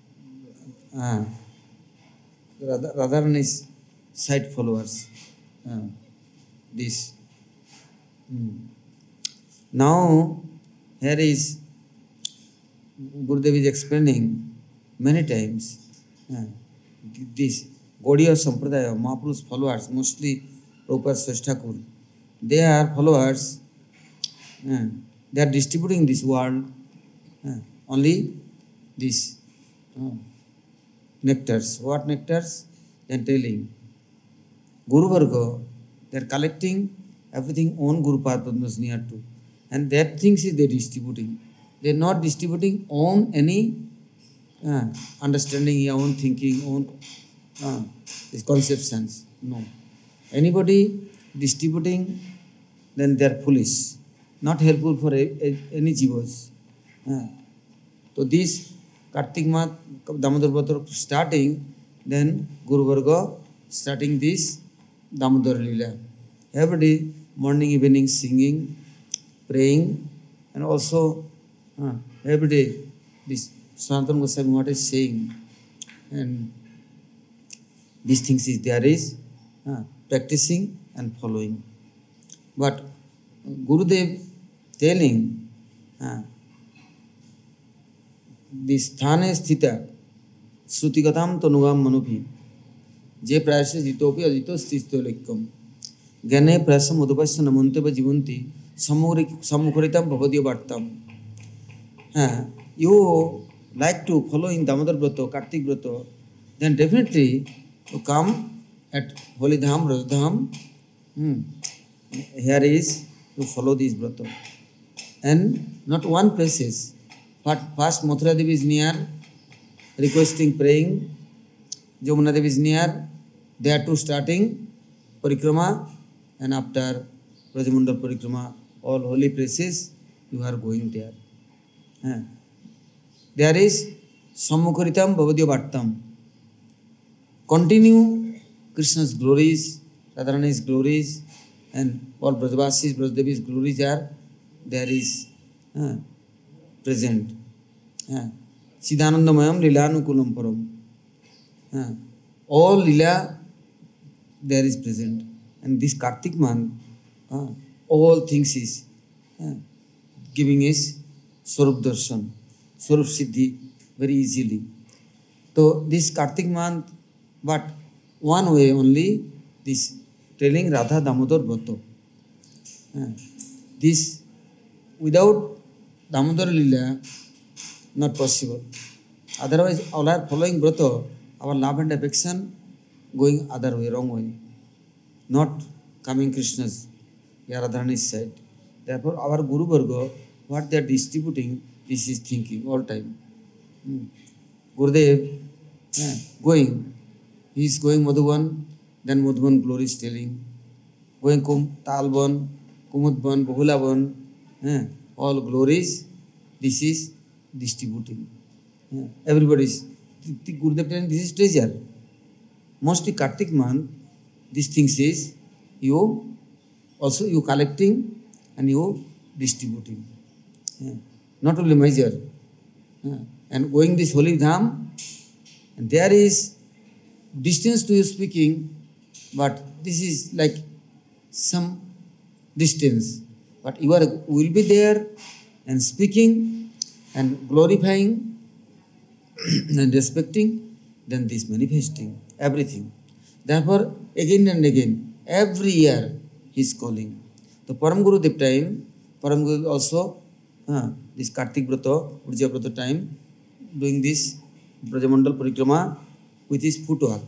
Radharani's side followers. This. Now, here is Gurudev is explaining many times this Gaudiya Sampradaya, Mahaprabhu's followers, mostly Prabhupada Srishtakur, they are followers, they are distributing this world, only these nectars. What nectars? They are telling. Guru Varga, they are collecting everything on Guru Padma's near to. And that things is they are distributing. They are not distributing on any understanding, own thinking, own conceptions. No. Anybody distributing, then they are foolish, not helpful for any jivas. So this Kartik Math, Damodar Vrata starting, then Guru Varga starting this Damodar Leela. Every day, morning, evening, singing, praying, and also every day this Sanatana Goswami what is saying, and these things is there is practicing and following. But Gurudev telling this Thane Sthita Srutigatam Tanugam Manupi Je Prayasya Jitopi Ajito Sthisto Likkam Gane Prasam Udupasya Namunteva Jivanti Samukharitam Bhavadiya Bhattam. You like to follow in Damodar Vrata, Kartik Vrata, then definitely you come at Holy Dham, Rajdham. Here is to follow this Vrata. And not one places, but first Mathura Devi is near, requesting, praying. Jamuna Devi is near, they are two starting Parikrama, and after Brajamandal Parikrama, all holy places, you are going there. There is Samukharitam Bhavadiya Bhattam. Continue Krishna's glories, Radharani's glories, and all Brajavasis, Brajdevi's glories are there is present. Siddhanandamayam Lilanukulam Param. All Lila there is present. And this Kartik month, all things is giving is Swarup Darshan, Swarup Siddhi very easily. So this Kartik month, but one way only, this telling Radha Damodar Vrata. This without Damodar Lila, not possible. Otherwise, all are following Vrata, our love and affection going other way, wrong way. Not coming Krishna's, Radharani's side. Therefore, our Guru Varga, what they are distributing, this is thinking all time. Gurudev going, he is going Madhuban, then Madhuban glory is telling. Going Talban, Kumudban, Bahulaban, all glories, this is distributing. Everybody is, Gurudev telling this is treasure. Mostly Kartik month, these things is, you also you collecting and you distributing. Not only measure. And going this holy dham, and there is distance to you speaking, but this is like some distance. But you will be there and speaking and glorifying and respecting, then this manifesting, everything. Therefore, again and again, every year he is calling. The Param Guru Dev time, Param Guru also, this Kartik Vrata, Urja Vrata time, doing this Brajamandal Parikrama with his footwork.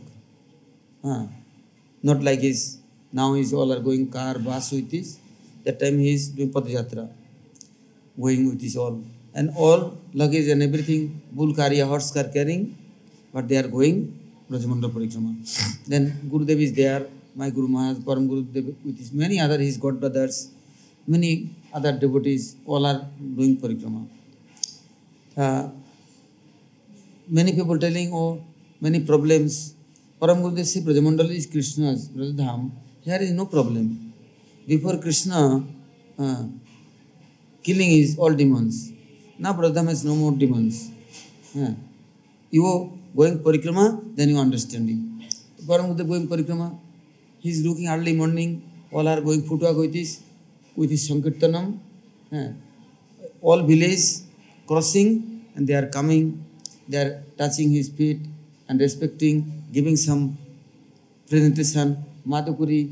Not like his, now he's all are going car, bus with this. That time he is doing Padayatra, going with his all. And all luggage and everything, bull carrier, horse car carrying, but they are going Brajamandal Parikrama. Then Gurudev is there, my Guru Maharaj, Param Guru Dev with his many other, his god brothers, many other devotees, all are doing Parikrama. many people telling, oh, many problems. Param Gurudev says Brajamandala is Krishna's, Brajadham. Here is no problem. Before Krishna, killing is all demons. Now Brajadham has no more demons. You going parikrama, then you understand it. Param Gurudev going parikrama, he is looking early morning, all are going Futua with his Sankirtanam. All village crossing and they are coming, they are touching his feet and respecting, giving some presentation, Madhukuri.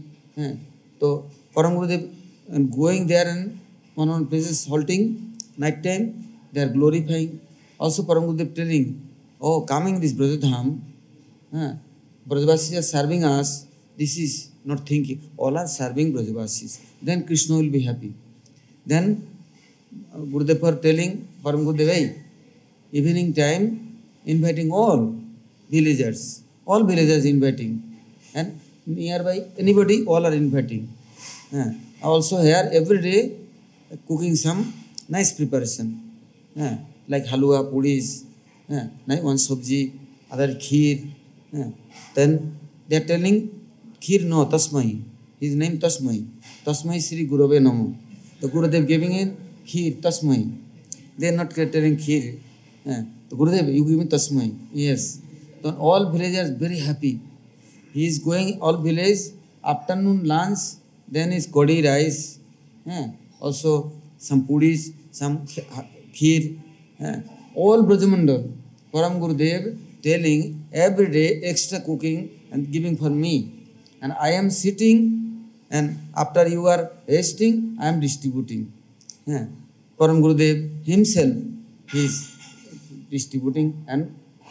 So Param Gurudev and going there and one places halting, night time, they are glorifying. Also Param Gurudev telling, oh, coming this Brajadham, Brajavasis are serving us, this is not thinking, all are serving Brajavasis. Then Krishna will be happy. Then Gurudev are telling Param Gurudev, hey, evening time, inviting all villagers inviting. And nearby, anybody, all are inviting. Also here, every day, cooking some nice preparation. Like halwa, puris, one sabji, other kheer. Then they are telling, kheer no, tasmai. His name Tasmai. Tasmai Sri Gurave Namo. The Gurudev giving in kheer, tasmai. They are not telling kheer. The Gurudev, you give me tasmai. Yes. Then all villagers very happy. He is going all village, afternoon lunch, then is kodi rice. Also some puris, some kheer. All Brajamandal. Param Gurudev telling every day extra cooking and giving for me. And I am sitting and after you are resting, I am distributing. Param Gurudev himself is distributing and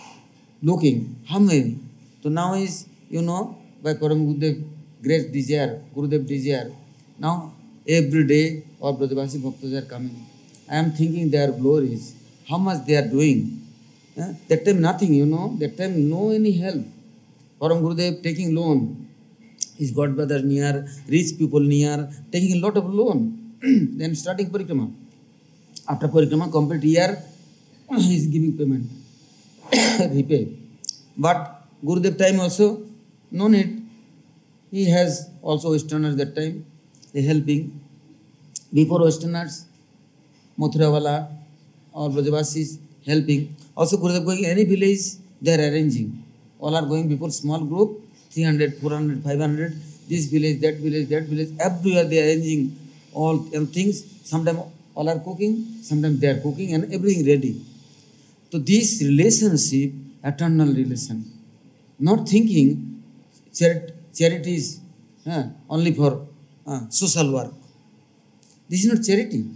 looking how many. So now is, by Param Gurudev great desire, Gurudev desire. Now every day all Brajavasi Bhaktas are coming. I am thinking their glories, how much they are doing. That time nothing, that time no any help. Param Gurudev taking loan. His godbrother near, rich people near, taking a lot of loan. Then starting parikrama. After parikrama, complete year, he is giving payment. Repay. But Gurudev time also, no need. He has also Westerners that time, they helping. Before Westerners, Mathurawala or Brajavasis helping. Also Gurudev going any village, they are arranging. All are going before small group, 300, 400, 500, this village, that village, that village, everywhere they are arranging all things. Sometimes all are cooking, sometimes they are cooking and everything ready. So this relationship, eternal relation, not thinking charity is only for social work. This is not charity.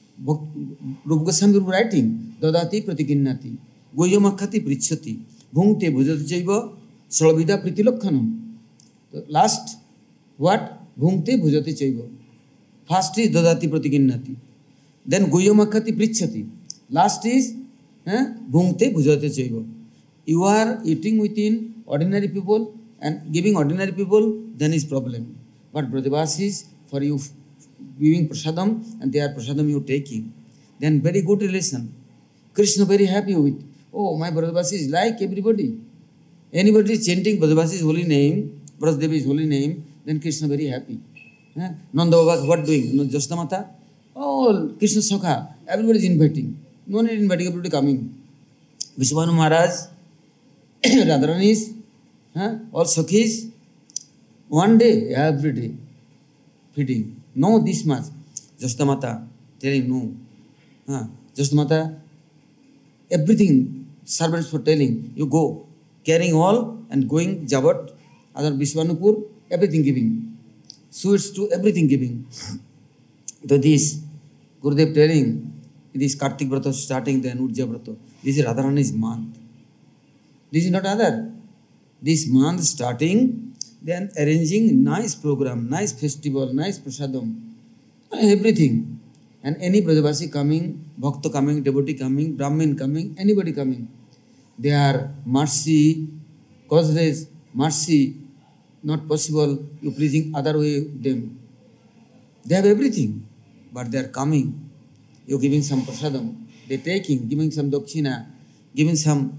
Rupa Goswami writing, Dadati pratikinnati, goyamakhati prichati, bhungte bhujati chaiva, salavida pritilakhanam. Last, what? Bhungte bhujati chaiva. First is Dadati pratikinnati. Then goyamakhati prichati. Last is bhungte bhujati chaiva. You are eating within ordinary people and giving ordinary people, then is problem. But Brajavasis, for you giving prasadam and they are prasadam you taking, then very good relation. Krishna very happy with, oh, my Brajavasis like everybody. Anybody is chanting Brajavasi's holy name, Brajdevi's holy name, then Krishna very happy. Nanda Baba, what doing? No, Jastamata? Oh, Krishna Sakha, everybody is inviting. No need inviting, everybody coming. Vishwanu Maharaj, Radharani's, all Sakhis, one day, every day, feeding. No, this much. Jastamata telling no. Jastamata, everything, servants for telling, you go, carrying all and going Jabat, other Vishwanupur, everything giving. Sweets to everything giving. So this, Gurudev telling, this Kartik Vrata starting, then Urja Vrata. This is Radharani's month. This is not other. This month starting, then arranging nice program, nice festival, nice prasadam, everything. And any Brajavasi coming, Bhakta coming, devotee coming, Brahmin coming, anybody coming. They are mercy, causeless, mercy, not possible, you pleasing other way them. They have everything, but they are coming. You giving some prasadam, they taking, giving some dakshina, giving some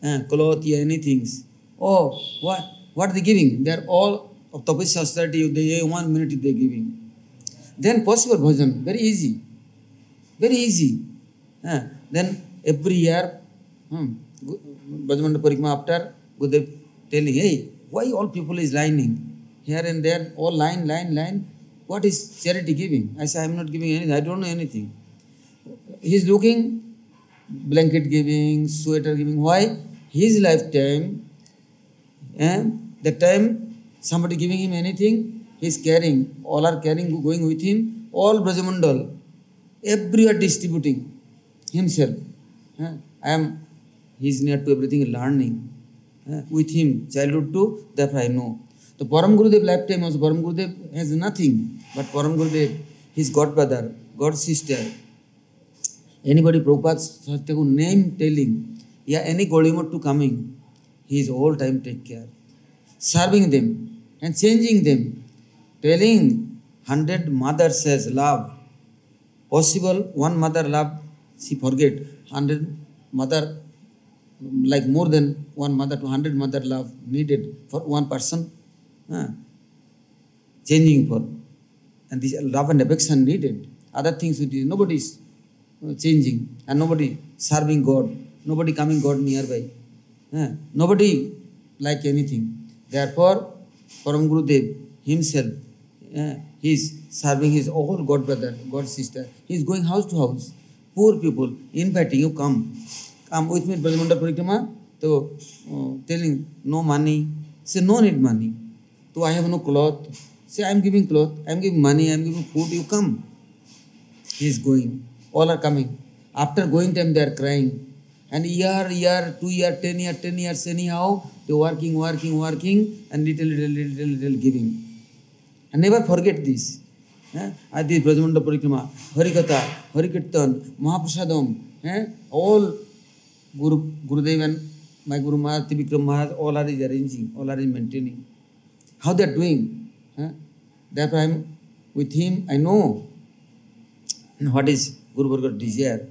cloth, anything. Oh, what are they giving? They are all of tapasya austerity, they 1 minute they are giving. Then possible bhajan, very easy. Very easy. Then every year, Brajamandal Parikrama after, Gurudev telling, hey, why all people is lining? Here and there, all line. What is charity giving? I say, I am not giving anything. I don't know anything. He is looking, blanket giving, sweater giving. Why? His lifetime, that time somebody giving him anything, he is carrying. All are carrying, going with him. All Brajamandal, everywhere distributing himself. He is near to everything, learning. With him, childhood too, therefore I know. The Param Gurudev lifetime was Param Gurudev has nothing, but Param Gurudev, his godbrother, god sister. Anybody Prabhupada name telling, any Gaudiya to coming, he is all time take care. Serving them and changing them. Telling 100 mothers says love. Possible one mother love, she forget. 100 mother, like more than one mother to 100 mother love needed for one person. Changing for. And this love and affection needed. Other things, nobody is changing. And nobody serving God. Nobody coming God nearby. Nobody like anything. Therefore, Param Gurudev himself, he is serving his whole god brother, god sister. He is going house to house. Poor people, inviting you, come with me, Brajamandal Parikrama. So, telling, no money. Say, no need money. So, I have no cloth. Say, I am giving cloth, I am giving money, I am giving food, you come. He is going. All are coming. After going time, they are crying. And year, 2 years, 10 years, anyhow, they working, and little giving. And never forget this. I did Brajamandal Parikrama, Harikatha, Harikirtan, Mahaprasadam, all Gurudev and my Guru Maharaj, Trivikram Maharaj, all are arranging, all are maintaining. How they are doing. Therefore I am with him, I know what is Guru Bhargava desire.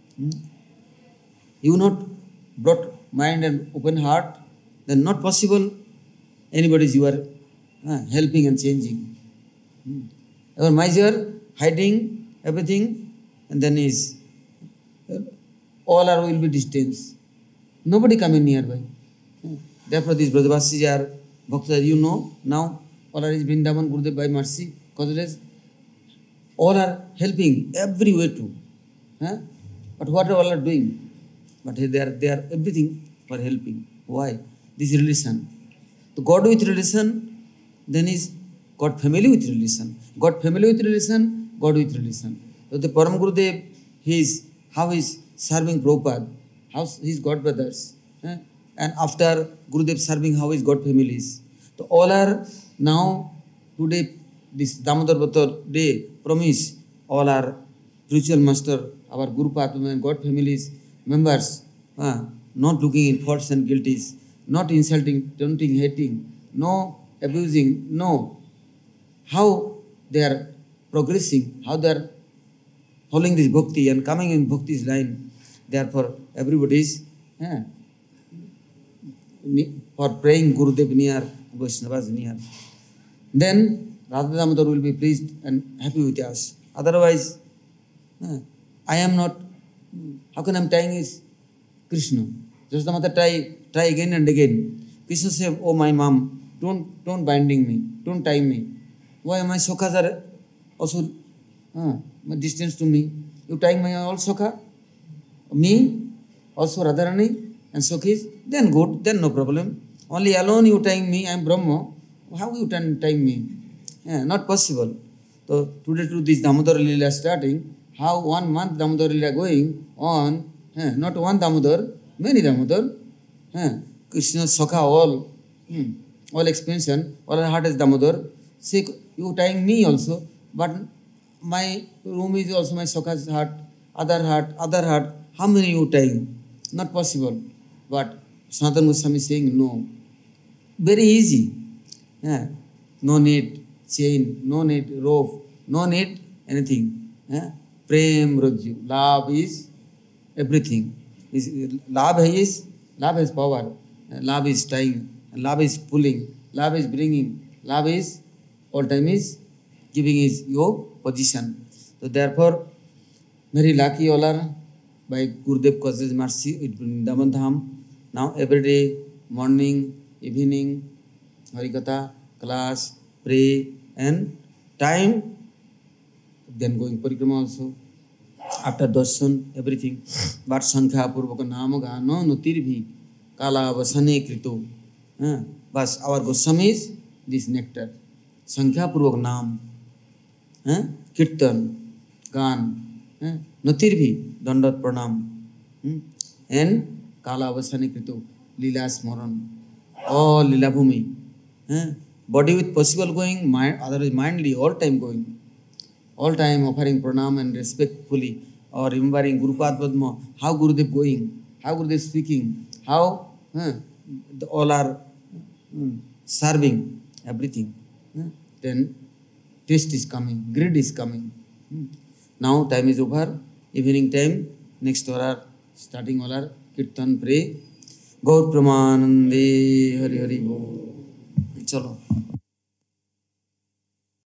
You not brought mind and open heart, then not possible anybody you are helping and changing. Our miser hiding everything, and then is all are will be distance. Nobody coming nearby. Therefore these Brajavasis are Bhaktas, you know now all are is Vrindavan Gurudev by mercy, causeless. All are helping every way too. But what all are doing? But they are everything for helping. Why? This relation. So God with relation, then is God family with relation. God family with relation, God with relation. So the Param Gurudev, how he is serving Prabhupada, how his God brothers. And after Gurudev serving, how his God families. So all are now, today, this Damodar Bhatar day, promise, all are spiritual master, our Guru Padma and God families, members, not looking in faults and guilties, not insulting, taunting, hating, no abusing, no. How they are progressing, how they are following this bhakti and coming in bhakti's line. Therefore, everybody is for praying Gurudev near, Vaishnavas near. Then Radha Damodar will be pleased and happy with us. Otherwise, I am not. How can I am tying is Krishna? Jasodamata try again and again. Krishna said, oh my mom, don't binding me, don't tie me. Why my sokhas are also distance to me? You tying my all sokha? Me, also Radharani and Sokhis, then good, then no problem. Only alone you tying me, I am Brahma. How you tying me? Not possible. So today to this Damodar Lila starting, how 1 month Damodar Lila going on, not one Damodar, many Damodar. Krishna Sokha all expansion, all our heart is Damodar. Say, you tying me also, but my room is also my Sokha's heart, other heart. How many you tying? Not possible. But Sanatana Goswami is saying no. Very easy. No need chain, no need rope, no need anything. Prem Rajju. Love is everything. Love is Love has power. Love is tying. Love is pulling. Love is bringing. Love is all time is giving is your position. So therefore, very lucky all are by Gurudev Cause's mercy with Vrindavan Dham. Now every day, morning, evening, Harikatha, class, pray, and time, then going parikrama also. After darshan, everything. But Sankhya Purvaka Nama Gano Nutirvi Kala Vasane Krito. But our Goswami is this nectar. Sankhya Purvaka Nam. Kirtan, Gan, Nutirvi, Dandat Pranam. And Kala Vasane Krito. Lila Smaran. All Lila Bhumi. Body with possible going, mind, otherwise mindly, all time going. All time offering pranam and respectfully, or remembering Gurupad Padma, how Gurudev going, how Gurudev speaking, how all are serving everything. Then taste is coming, greed is coming. Now time is over, evening time, next hour, starting hour, Kirtan, pray. Gaur Pramanande Hari Hari Bo. Chalo.